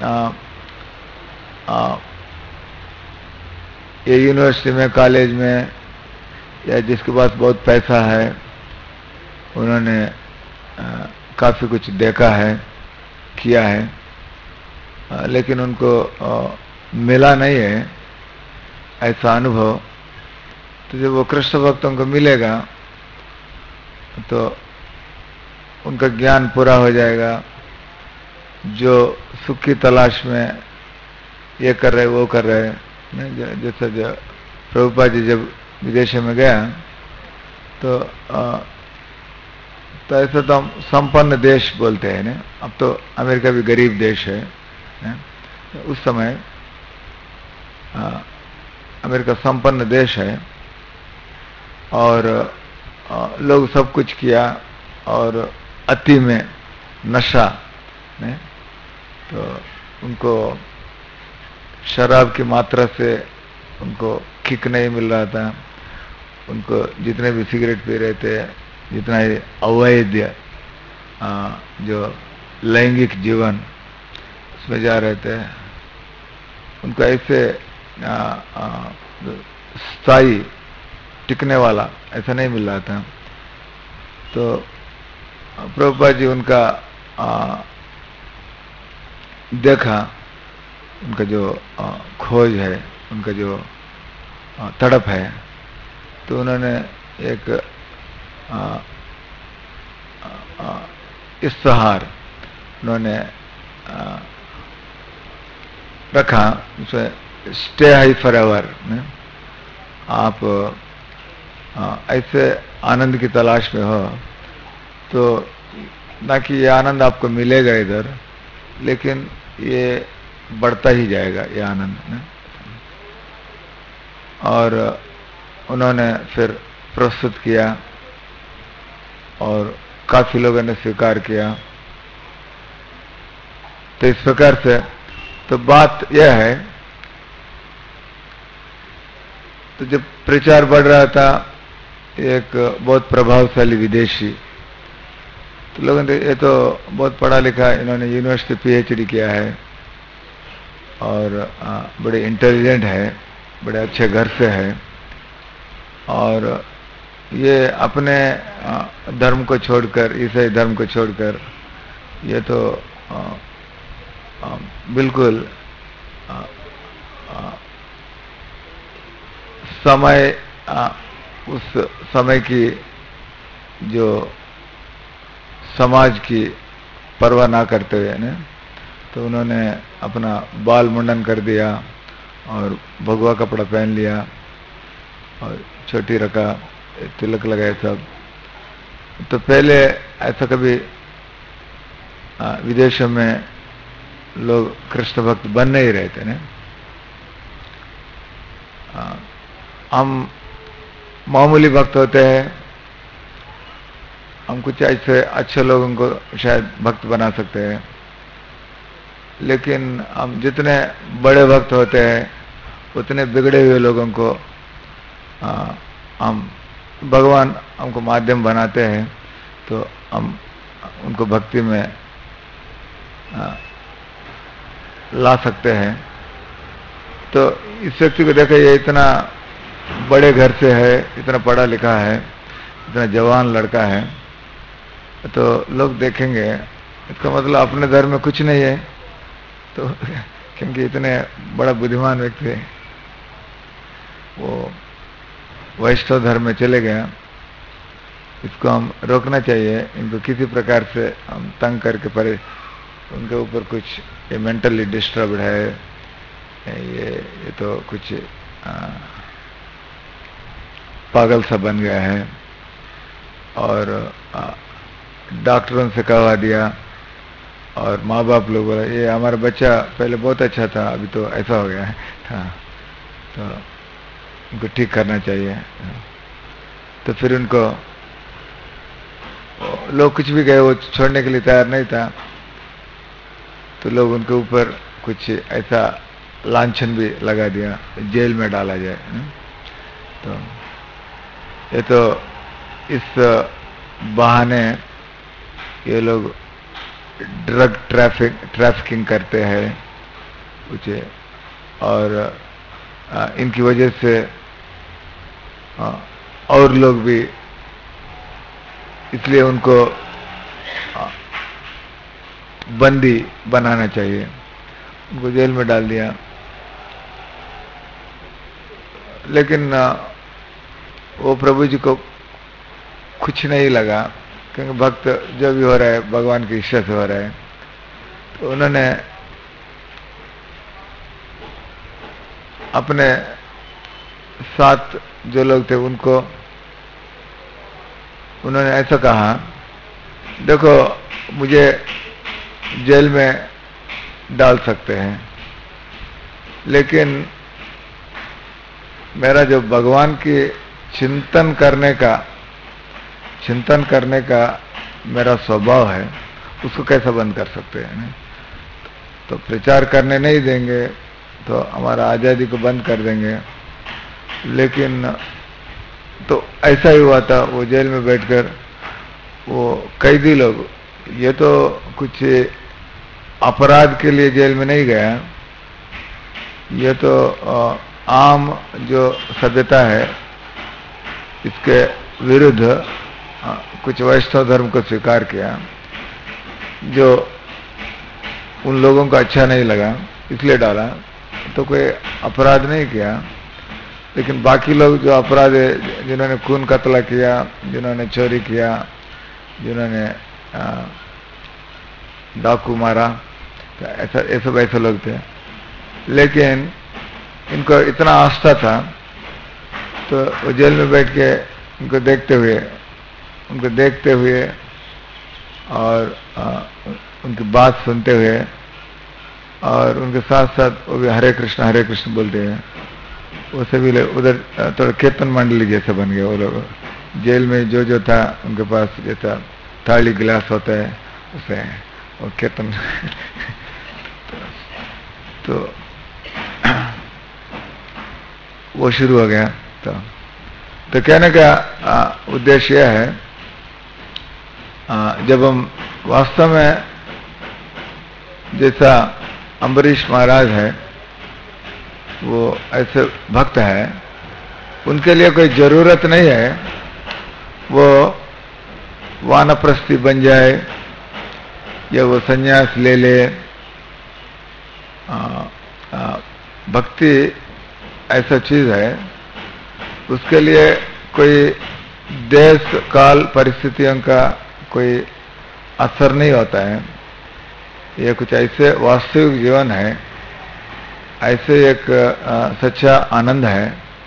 ये यूनिवर्सिटी में, कॉलेज में, या जिसके पास बहुत पैसा है, उन्होंने काफी कुछ देखा है, किया है, लेकिन उनको मिला नहीं है ऐसा अनुभव। तो जब वो कृष्ण भक्तों को मिलेगा तो उनका ज्ञान पूरा हो जाएगा। जो सुख की तलाश में ये कर रहे वो कर रहे, जैसे जो प्रभुपाद जी जब विदेश में गया तो ऐसा तो हम संपन्न देश बोलते हैं ना, अब तो अमेरिका भी गरीब देश है ना? उस समय अमेरिका संपन्न देश है और लोग सब कुछ किया और अति में नशा ने, तो उनको शराब की मात्रा से उनको किक नहीं मिल रहा था। उनको जितने भी सिगरेट पी रहे थे, जितना ही अवैध जो लैंगिक जीवन उसमें जा रहे थे, उनको ऐसे स्थायी टिकने वाला ऐसा नहीं मिल रहा था। तो प्रभुपाद जी उनका देखा, उनका जो खोज है, उनका जो तड़प है, तो उन्होंने एक इश्तेहार उन्होंने रखा, उसमें स्टे हाई फॉर एवर। आप ऐसे आनंद की तलाश में हो तो ना कि ये आनंद आपको मिलेगा इधर, लेकिन ये बढ़ता ही जाएगा ये आनंद। और उन्होंने फिर प्रस्तुत किया और काफी लोगों ने स्वीकार किया। तो इस प्रकार से तो बात यह है, तो जब प्रचार बढ़ रहा था, एक बहुत प्रभावशाली विदेशी, तो लोगों ने ये तो बहुत पढ़ा लिखा, इन्होंने यूनिवर्सिटी पीएचडी किया है और बड़े इंटेलिजेंट है, बड़े अच्छे घर से है, और ये अपने धर्म को छोड़कर, ईसाई धर्म को छोड़कर, ये तो बिल्कुल समय, उस समय की जो समाज की परवाह ना करते हुए ना, तो उन्होंने अपना बाल मुंडन कर दिया और भगवा कपड़ा पहन लिया और छोटी रखा, तिलक लगाए सब। तो पहले ऐसा कभी विदेशों में लोग कृष्ण भक्त बन नहीं रहे थे ना। हम मामूली भक्त होते हैं, हम कुछ ऐसे अच्छे लोगों को शायद भक्त बना सकते हैं, लेकिन हम जितने बड़े भक्त होते हैं उतने बिगड़े हुए लोगों को हम भगवान हमको माध्यम बनाते हैं, तो हम उनको भक्ति में ला सकते हैं। तो इस व्यक्ति को देखो, ये इतना बड़े घर से है, इतना पढ़ा लिखा है, इतना जवान लड़का है, तो लोग देखेंगे इसका मतलब अपने धर्म में कुछ नहीं है, तो क्योंकि इतने बड़ा बुद्धिमान व्यक्ति है, वो वैष्णव धर्म में चले गया। इसको हम रोकना चाहिए, इनको किसी प्रकार से हम तंग करके उनके ऊपर कुछ ये मेंटली डिस्टर्ब्ड है, ये तो कुछ पागल सा बन गया है, और डॉक्टरों से कहवा दिया और माँ बाप लोग बोला ये हमारा बच्चा पहले बहुत अच्छा था, अभी तो ऐसा हो गया है। हाँ, तो उनको ठीक करना चाहिए। तो फिर उनको लोग कुछ भी गए, वो छोड़ने के लिए तैयार नहीं था, तो लोग उनके ऊपर कुछ ऐसा लांछन भी लगा दिया, जेल में डाला जाए। तो ये तो इस बहाने ये लोग ड्रग ट्रैफिकिंग करते हैं कुछ, और इनकी वजह से और लोग भी, इसलिए उनको बंदी बनाना चाहिए, उनको जेल में डाल दिया। लेकिन वो प्रभु जी को कुछ नहीं लगा, क्योंकि भक्त जो भी हो रहा है भगवान की इच्छा से हो रहा है। तो उन्होंने अपने साथ जो लोग थे उनको उन्होंने ऐसा कहा, देखो मुझे जेल में डाल सकते हैं, लेकिन मेरा जो भगवान की चिंतन करने का मेरा स्वभाव है, उसको कैसे बंद कर सकते हैं? तो प्रचार करने नहीं देंगे तो हमारा आज़ादी को बंद कर देंगे। लेकिन तो ऐसा ही हुआ था, वो जेल में बैठकर वो कैदी लोग, ये तो कुछ अपराध के लिए जेल में नहीं गया, ये तो आम जो सभ्यता है इसके विरुद्ध कुछ वैष्णव धर्म को स्वीकार किया, जो उन लोगों को अच्छा नहीं लगा इसलिए डाला। तो कोई अपराध नहीं किया, लेकिन बाकी लोग जो अपराध है, जिन्होंने खून कत्ल किया, जिन्होंने चोरी किया, जिन्होंने डाकू मारा, तो ऐसे लोग थे। लेकिन इनको इतना आस्था था, तो वो जेल में बैठ के उनको देखते हुए और उनकी बात सुनते हुए, और उनके साथ साथ वो भी हरे कृष्ण बोलते हैं। वो सभी लोग उधर थोड़ा कीर्तन मंडली जैसे बन गए वो लोग। जेल में जो था उनके पास जैसा थाली गिलास होता है उसे वो कीर्तन तो वो शुरू हो गया। तो कहने का उद्देश्य यह है, जब हम वास्तव में, जैसा अम्बरीश महाराज है वो ऐसे भक्त है, उनके लिए कोई जरूरत नहीं है वो वानप्रस्थी बन जाए या वो संन्यास ले ले। भक्ति ऐसा चीज है, उसके लिए कोई देश काल परिस्थितियों का कोई असर नहीं होता है। ये कुछ ऐसे वास्तविक जीवन है, ऐसे एक सच्चा आनंद है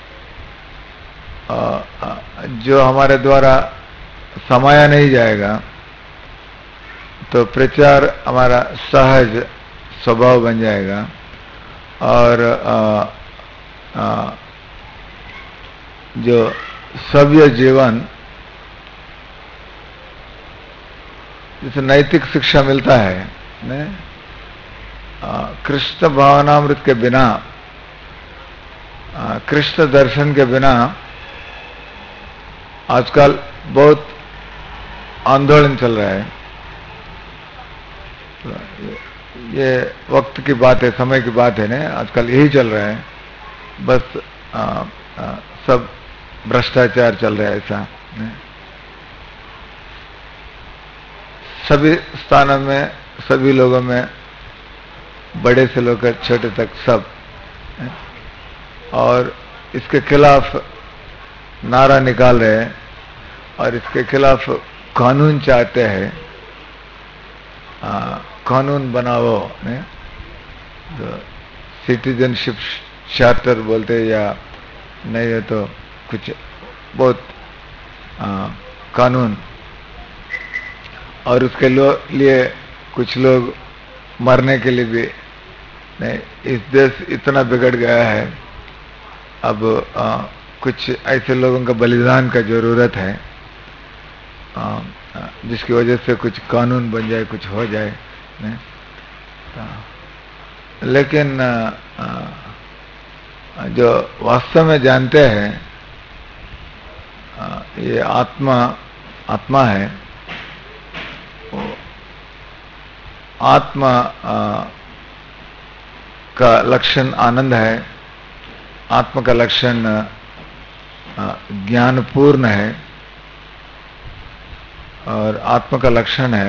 जो हमारे द्वारा समाया नहीं जाएगा। तो प्रचार हमारा सहज स्वभाव बन जाएगा और जो सभ्य जीवन, जैसे नैतिक शिक्षा मिलता है ने कृष्ण भावनामृत के बिना, कृष्ण दर्शन के बिना आजकल बहुत आंदोलन चल रहा है। तो ये वक्त की बात है, समय की बात है ना, आजकल यही चल रहा है। बस सब भ्रष्टाचार चल रहा है ऐसा ने? सभी स्थानों में, सभी लोगों में, बड़े से लेकर छोटे तक सब, और इसके खिलाफ नारा निकाल रहे हैं और इसके खिलाफ कानून चाहते हैं। कानून बनाओ ने, तो सिटीजनशिप चार्टर बोलते हैं, या नहीं है तो कुछ बहुत कानून, और उसके लिए कुछ लोग मरने के लिए भी नहीं। इस देश इतना बिगड़ गया है, अब कुछ ऐसे लोगों का बलिदान का जरूरत है जिसकी वजह से कुछ कानून बन जाए, कुछ हो जाए नहीं? लेकिन जो वास्तव में जानते हैं ये आत्मा है, आत्मा का लक्षण आनंद है, आत्मा का लक्षण ज्ञानपूर्ण है, और आत्मा का लक्षण है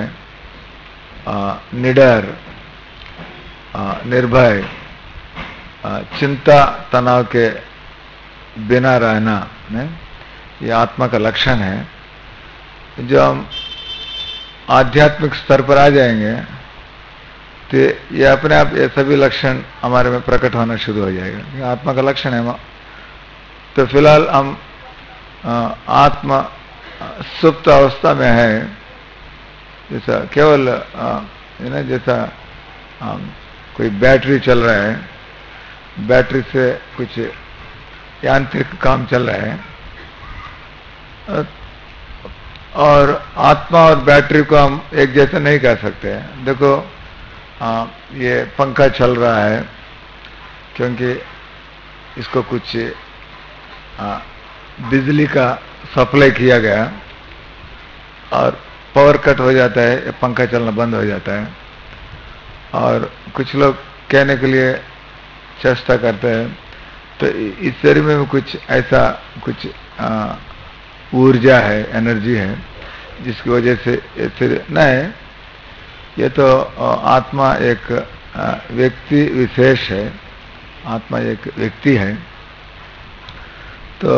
निडर, निर्भय, चिंता तनाव के बिना रहना ने? ये आत्मा का लक्षण है। जो हम आध्यात्मिक स्तर पर आ जाएंगे तो ये अपने आप ये सभी लक्षण हमारे में प्रकट होना शुरू हो जाएगा। ये आत्मा का लक्षण है। तो फिलहाल हम आत्मा सुप्त अवस्था में है, जैसा केवल जैसा कोई बैटरी चल रहा है, बैटरी से कुछ यांत्रिक काम चल रहा है, और आत्मा और बैटरी को हम एक जैसे नहीं कह सकते। देखो ये पंखा चल रहा है क्योंकि इसको कुछ बिजली का सप्लाई किया गया, और पावर कट हो जाता है, ये पंखा चलना बंद हो जाता है। और कुछ लोग कहने के लिए चेष्टा करते हैं, तो इस शरीर में कुछ ऐसा कुछ ऊर्जा है, एनर्जी है, जिसकी वजह से फिर नहीं, ये तो आत्मा एक व्यक्ति विशेष है, आत्मा एक व्यक्ति है। तो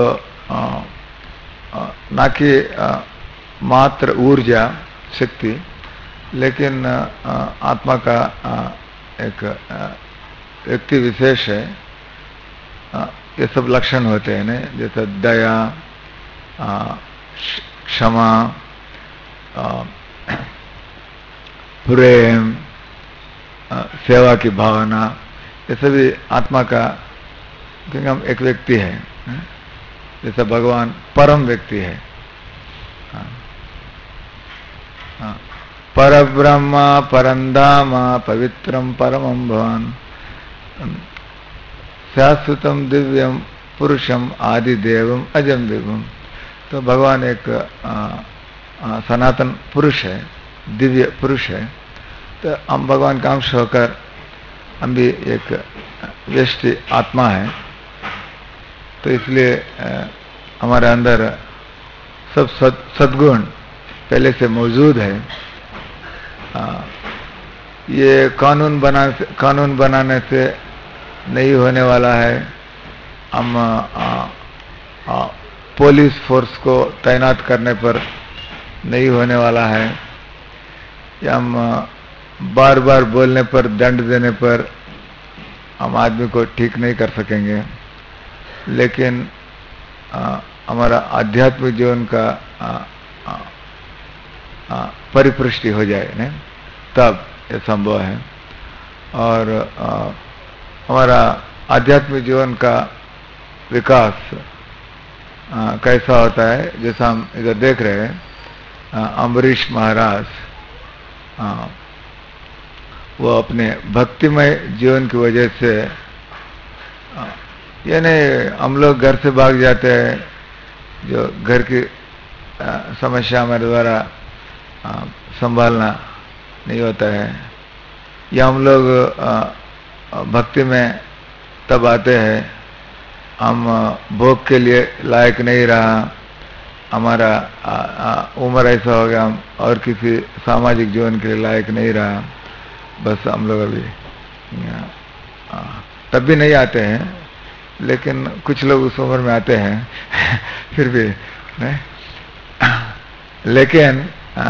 ना कि मात्र ऊर्जा शक्ति, लेकिन आत्मा का एक व्यक्ति विशेष है। ये सब लक्षण होते हैं ना, जैसे दया, क्षमा, प्रेम, सेवा की भावना, ये सभी आत्मा का, क्योंकि हम एक व्यक्ति है, जैसा भगवान परम व्यक्ति है। परब्रह्म परंधाम पवित्रम परमं भवान शाश्वतम दिव्यम पुरुषम आदिदेवम अजम विभुम। तो भगवान एक सनातन पुरुष है, दिव्य पुरुष है। तो हम भगवान का अंश होकर हम भी एक व्यष्टि आत्मा है। तो इसलिए हमारे अंदर सब सद्गुण पहले से मौजूद है। ये कानून बनाने से नहीं होने वाला है। हम पुलिस फोर्स को तैनात करने पर नहीं होने वाला है, या हम बार बार बोलने पर, दंड देने पर हम आदमी को ठीक नहीं कर सकेंगे, लेकिन हमारा आध्यात्मिक जीवन का परिपुष्टि हो जाए नहीं, तब ये संभव है। और हमारा आध्यात्मिक जीवन का विकास कैसा होता है, जैसा हम इधर देख रहे हैं, अम्बरीश महाराज वो अपने भक्तिमय जीवन की वजह से, यानी हम लोग घर से भाग जाते हैं, जो घर की समस्या हमारे द्वारा संभालना नहीं होता है, या हम लोग भक्ति में तब आते हैं हम भोग के लिए लायक नहीं रहा, हमारा उम्र ऐसा हो गया, हम और किसी सामाजिक जीवन के लिए लायक नहीं रहा, बस हम लोग अभी तब भी नहीं आते हैं, लेकिन कुछ लोग उस उम्र में आते हैं फिर भी नहीं। लेकिन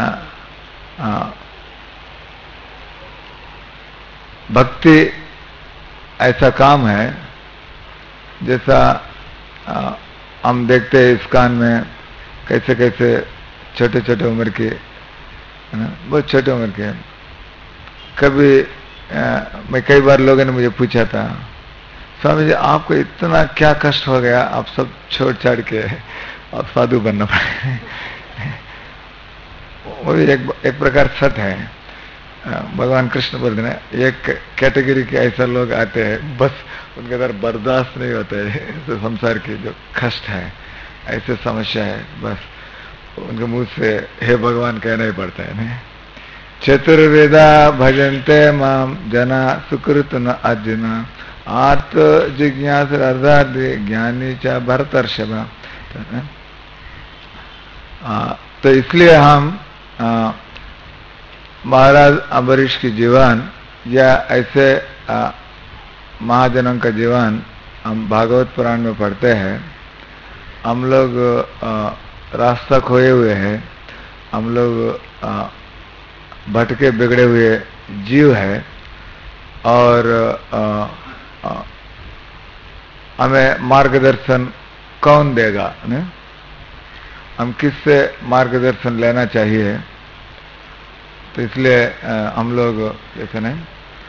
भक्ति ऐसा काम है, जैसा हम देखते हैं इस्कॉन में कैसे कैसे छोटे छोटे उम्र के, बहुत छोटे उम्र के, कभी मैं कई बार लोगों ने मुझे पूछा था, स्वामी जी आपको इतना क्या कष्ट हो गया, आप सब छोड़ छाड़ के आप साधु बनना पड़े। वो भी एक प्रकार सत्य है। भगवान कृष्ण बोलते हैं, एक कैटेगरी के ऐसा लोग आते हैं, बस उनके अंदर बर्दाश्त नहीं होता है तो संसार की जो कष्ट है, ऐसे समस्या है, बस उनके मुंह से हे भगवान कहना ही पड़ता है। नहीं, चतुर्वेदा भजन्ते माम जना सुकृत न अर्जुन आत्म जिज्ञास अर्धार्थी ज्ञानी च भरतर्षभ। तो इसलिए हम महाराज अम्बरीश की जीवन या ऐसे महाजनों का जीवन हम भागवत पुराण में पढ़ते हैं। हम लोग रास्ता खोए हुए हैं, हम लोग भटके बिगड़े हुए जीव है, और हमें मार्गदर्शन कौन देगा, ने? हम किससे मार्गदर्शन लेना चाहिए? तो इसलिए हम लोग जैसे नहीं,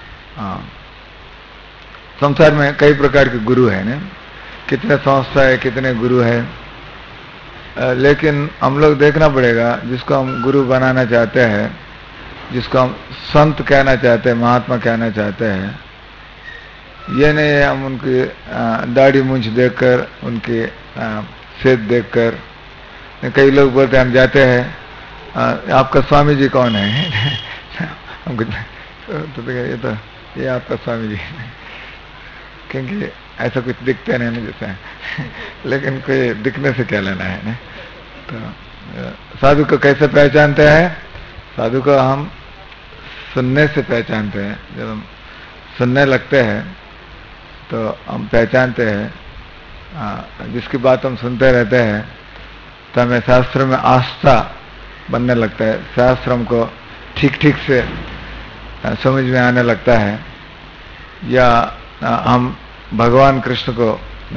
संसार में कई प्रकार के गुरु हैं, ने? कितने संस्था है, कितने गुरु है, लेकिन हम लोग देखना पड़ेगा जिसको हम गुरु बनाना चाहते हैं, जिसको हम संत कहना चाहते हैं, महात्मा कहना चाहते हैं, ये नहीं हम उनकी दाढ़ी मूंछ देखकर, उनकी सेहत देखकर। कई लोग बोलते हैं हम जाते हैं, आपका स्वामी जी कौन है? हमको तो ये आपका स्वामी जी, क्योंकि ऐसा कुछ दिखते नहीं ना जैसे लेकिन कोई दिखने से क्या लेना है ना। तो साधु को कैसे पहचानते हैं? साधु को हम सुनने से पहचानते हैं। जब हम सुनने लगते हैं तो हम पहचानते हैं, जिसकी बात हम सुनते रहते हैं तो हमें शास्त्र में आस्था बनने लगता है, शास्त्र हमको ठीक ठीक से समझ में आने लगता है, या हम भगवान कृष्ण को,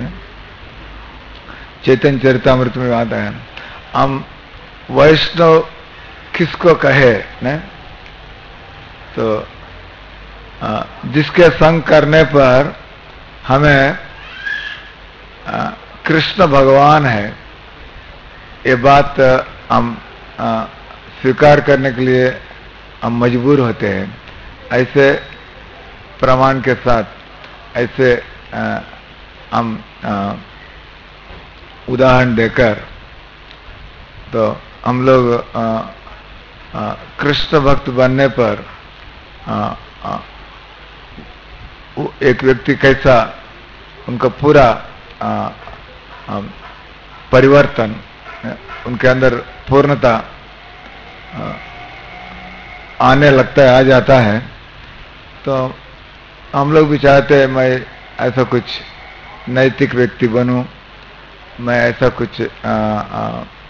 चैतन्य चरितामृत में आता है, हम वैष्णव किसको कहे ने? तो जिसके संग करने पर हमें कृष्ण भगवान है ये बात हम स्वीकार करने के लिए हम मजबूर होते हैं। ऐसे प्रमाण के साथ ऐसे हम उदाहरण देकर तो हम लोग कृष्ण भक्त बनने पर एक व्यक्ति कैसा उनका पूरा परिवर्तन, उनके अंदर पूर्णता आने लगता है, आ जाता है। तो हम लोग भी चाहते हैं मैं ऐसा कुछ नैतिक व्यक्ति बनूं, मैं ऐसा कुछ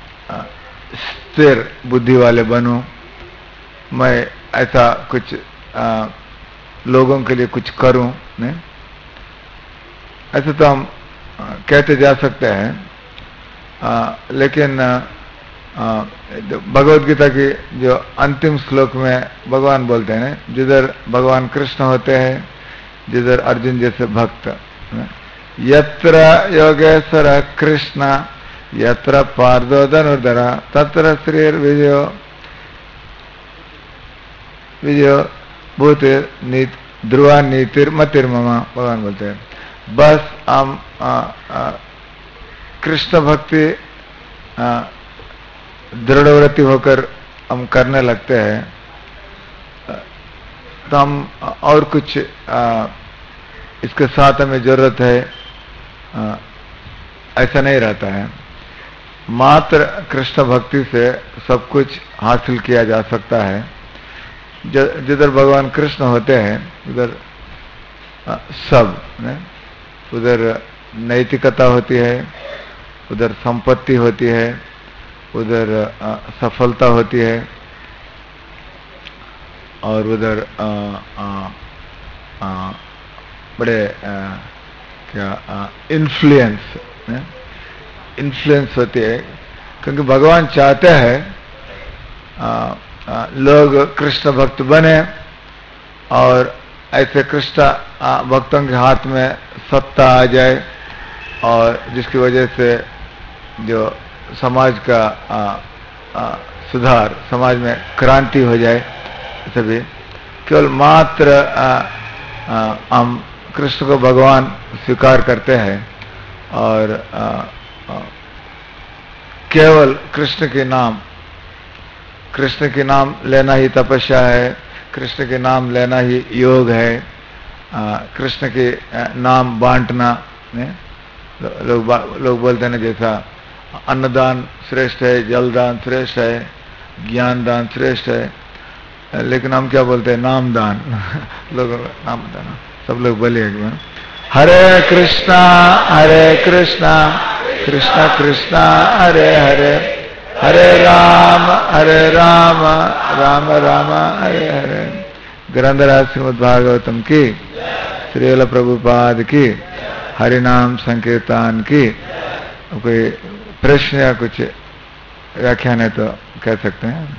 स्थिर बुद्धि वाले बनूं, मैं ऐसा कुछ लोगों के लिए कुछ करूं, नहीं? ऐसे तो हम कहते जा सकते हैं, लेकिन भगवद गीता की जो अंतिम श्लोक में भगवान बोलते हैं, जिधर भगवान कृष्ण होते हैं, जिधर अर्जुन जैसे भक्त, यत्र योगेश्वर कृष्ण यत्र पार्थो धनुर्धर तत्र श्रीर्विजयो विजयो भूते ध्रुवा नीतिर्मतिर्ममा, भगवान बोलते हैं। बस हम कृष्ण भक्ति दृढ़व्रति होकर हम करने लगते हैं, तो हम और कुछ इसके साथ हमें जरूरत है ऐसा नहीं रहता है। मात्र कृष्ण भक्ति से सब कुछ हासिल किया जा सकता है। जिधर भगवान कृष्ण होते हैं उधर सब, उधर नैतिकता होती है, उधर संपत्ति होती है, उधर सफलता होती है, और उधर बड़े क्या इन्फ्लुएंस होती है, क्योंकि भगवान चाहते हैं लोग कृष्ण भक्त बने और ऐसे कृष्ण भक्तों के हाथ में सत्ता आ जाए, और जिसकी वजह से जो समाज का सुधार, समाज में क्रांति हो जाए। सभी केवल मात्र हम कृष्ण को भगवान स्वीकार करते हैं और केवल कृष्ण के नाम लेना ही तपस्या है, कृष्ण के नाम लेना ही योग है, कृष्ण के नाम बांटना। लोग बोलते हैं ना, जैसा अन्नदान श्रेष्ठ है, जलदान श्रेष्ठ है, ज्ञान दान श्रेष्ठ है, लेकिन हम क्या बोलते हैं? नाम दान। लोग नाम दान, सब लोग बोलिए हरे कृष्णा कृष्णा कृष्णा हरे हरे, हरे राम राम राम हरे हरे। ग्रंथराज श्रीमद् भागवतम की, श्रील प्रभुपाद की, हरिनाम संकीर्तन की। कोई प्रश्न या कुछ व्याख्यान है तो कह सकते हैं।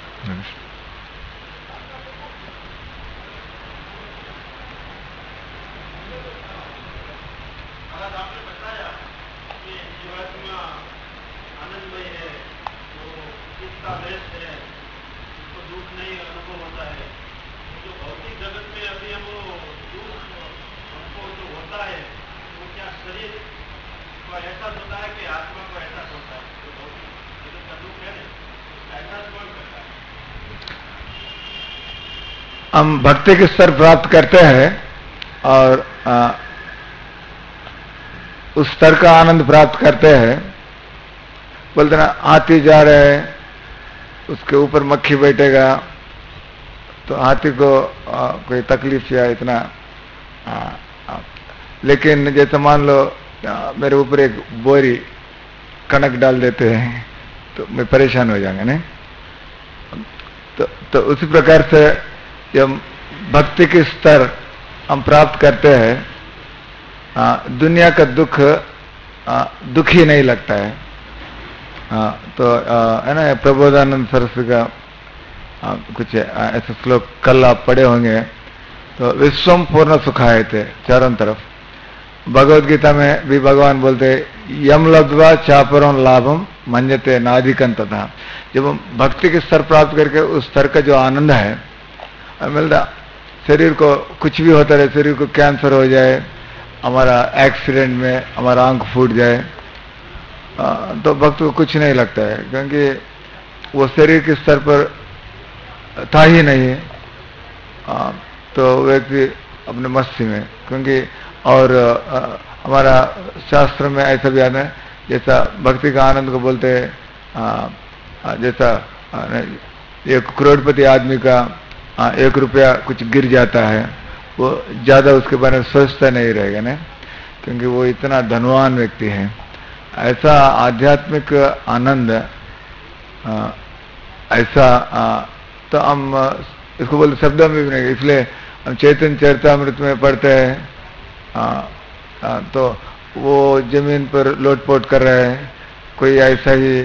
हम भक्ति के स्तर प्राप्त करते हैं और उस स्तर का आनंद प्राप्त करते हैं। बोलते ना, हाथी जा रहे हैं, उसके ऊपर मक्खी बैठेगा तो हाथी को कोई तकलीफ या इतना, लेकिन जैसे मान लो मेरे ऊपर एक बोरी कणक डाल देते हैं तो मैं परेशान हो जाऊंगा, नहीं? तो उसी प्रकार से जब भक्ति के स्तर हम प्राप्त करते हैं, दुनिया का दुख ही नहीं लगता है। तो है ना, प्रबोधानंद सरस्वती का कुछ ऐसे श्लोक कल आप पढ़े होंगे। तो विश्वम पूर्ण सुखाए थे, चारों तरफ। भगवद गीता में भी भगवान बोलते यम लब्ध्वा चापरम लाभम मन्यते नाधिकं तथा। जब हम भक्ति के स्तर प्राप्त करके उस स्तर का जो आनंद है मिलता, शरीर को कुछ भी होता रहे, शरीर को कैंसर हो जाए, हमारा एक्सीडेंट में हमारा आंख फूट जाए, तो भक्त को कुछ नहीं लगता है, क्योंकि वो शरीर के स्तर पर था ही नहीं। तो व्यक्ति अपने मस्ती में, क्योंकि और हमारा शास्त्र में ऐसा भी आता है, जैसा भक्ति का आनंद को बोलते हैं, जैसा एक करोड़पति आदमी का 1 रुपया कुछ गिर जाता है, वो ज्यादा उसके बारे में सोचता नहीं रहेगा ना, क्योंकि वो इतना धनवान व्यक्ति है। ऐसा आध्यात्मिक आनंद, ऐसा तो हम इसको बोलते शब्दों में भी नहीं। इसलिए हम चैतन्य चरितामृत में पढ़ते हैं तो वो जमीन पर लोटपोट कर रहे हैं, कोई ऐसा ही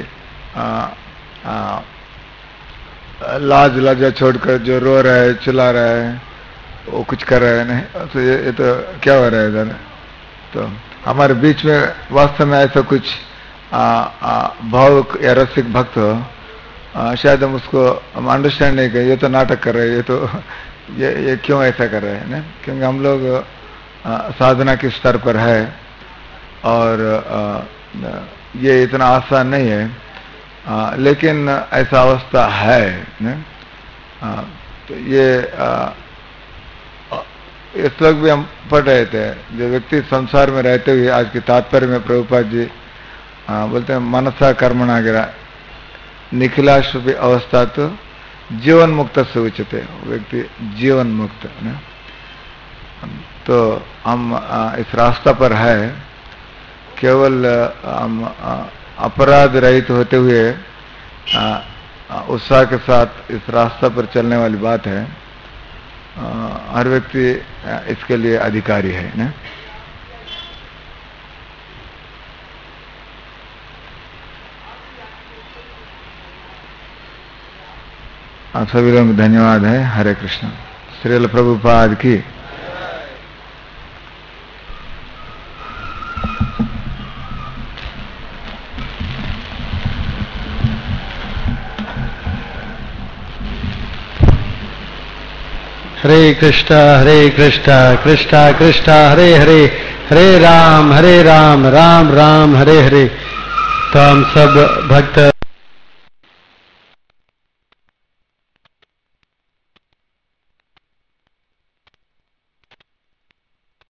लाज लाजा छोड़कर जो रो रहा है, चिल्ला रहा है, वो कुछ कर रहा है नहीं। तो ये तो क्या हो रहा है इधर? तो हमारे बीच में वास्तव में ऐसा कुछ भावुक या रसिक भक्त हो, शायद हम उसको हम अंडरस्टैंड नहीं करें, ये तो नाटक कर रहे हैं, ये तो ये क्यों ऐसा कर रहे हैं ना? क्योंकि हम लोग साधना के स्तर पर है और ये इतना आसान नहीं है, लेकिन ऐसा अवस्था है ना? तो ये इस वक्त भी हम पढ़ रहे थे, जो व्यक्ति संसार में रहते हुए, आज के तात्पर्य में प्रभुपाद जी बोलते हैं मनसा कर्मणा गिरा निखिलाश अवस्था तो जीवन मुक्त से उच्चते, व्यक्ति जीवन मुक्त ना? तो हम इस रास्ता पर है, केवल हम अपराध रहित होते हुए उत्साह के साथ इस रास्ता पर चलने वाली बात है। हर व्यक्ति इसके लिए अधिकारी है ना? आप सभी लोगों को धन्यवाद है। हरे कृष्ण। श्रील प्रभुपाद की। हरे कृष्णा कृष्णा कृष्णा हरे हरे, हरे राम राम राम हरे हरे। तो हम सब भक्त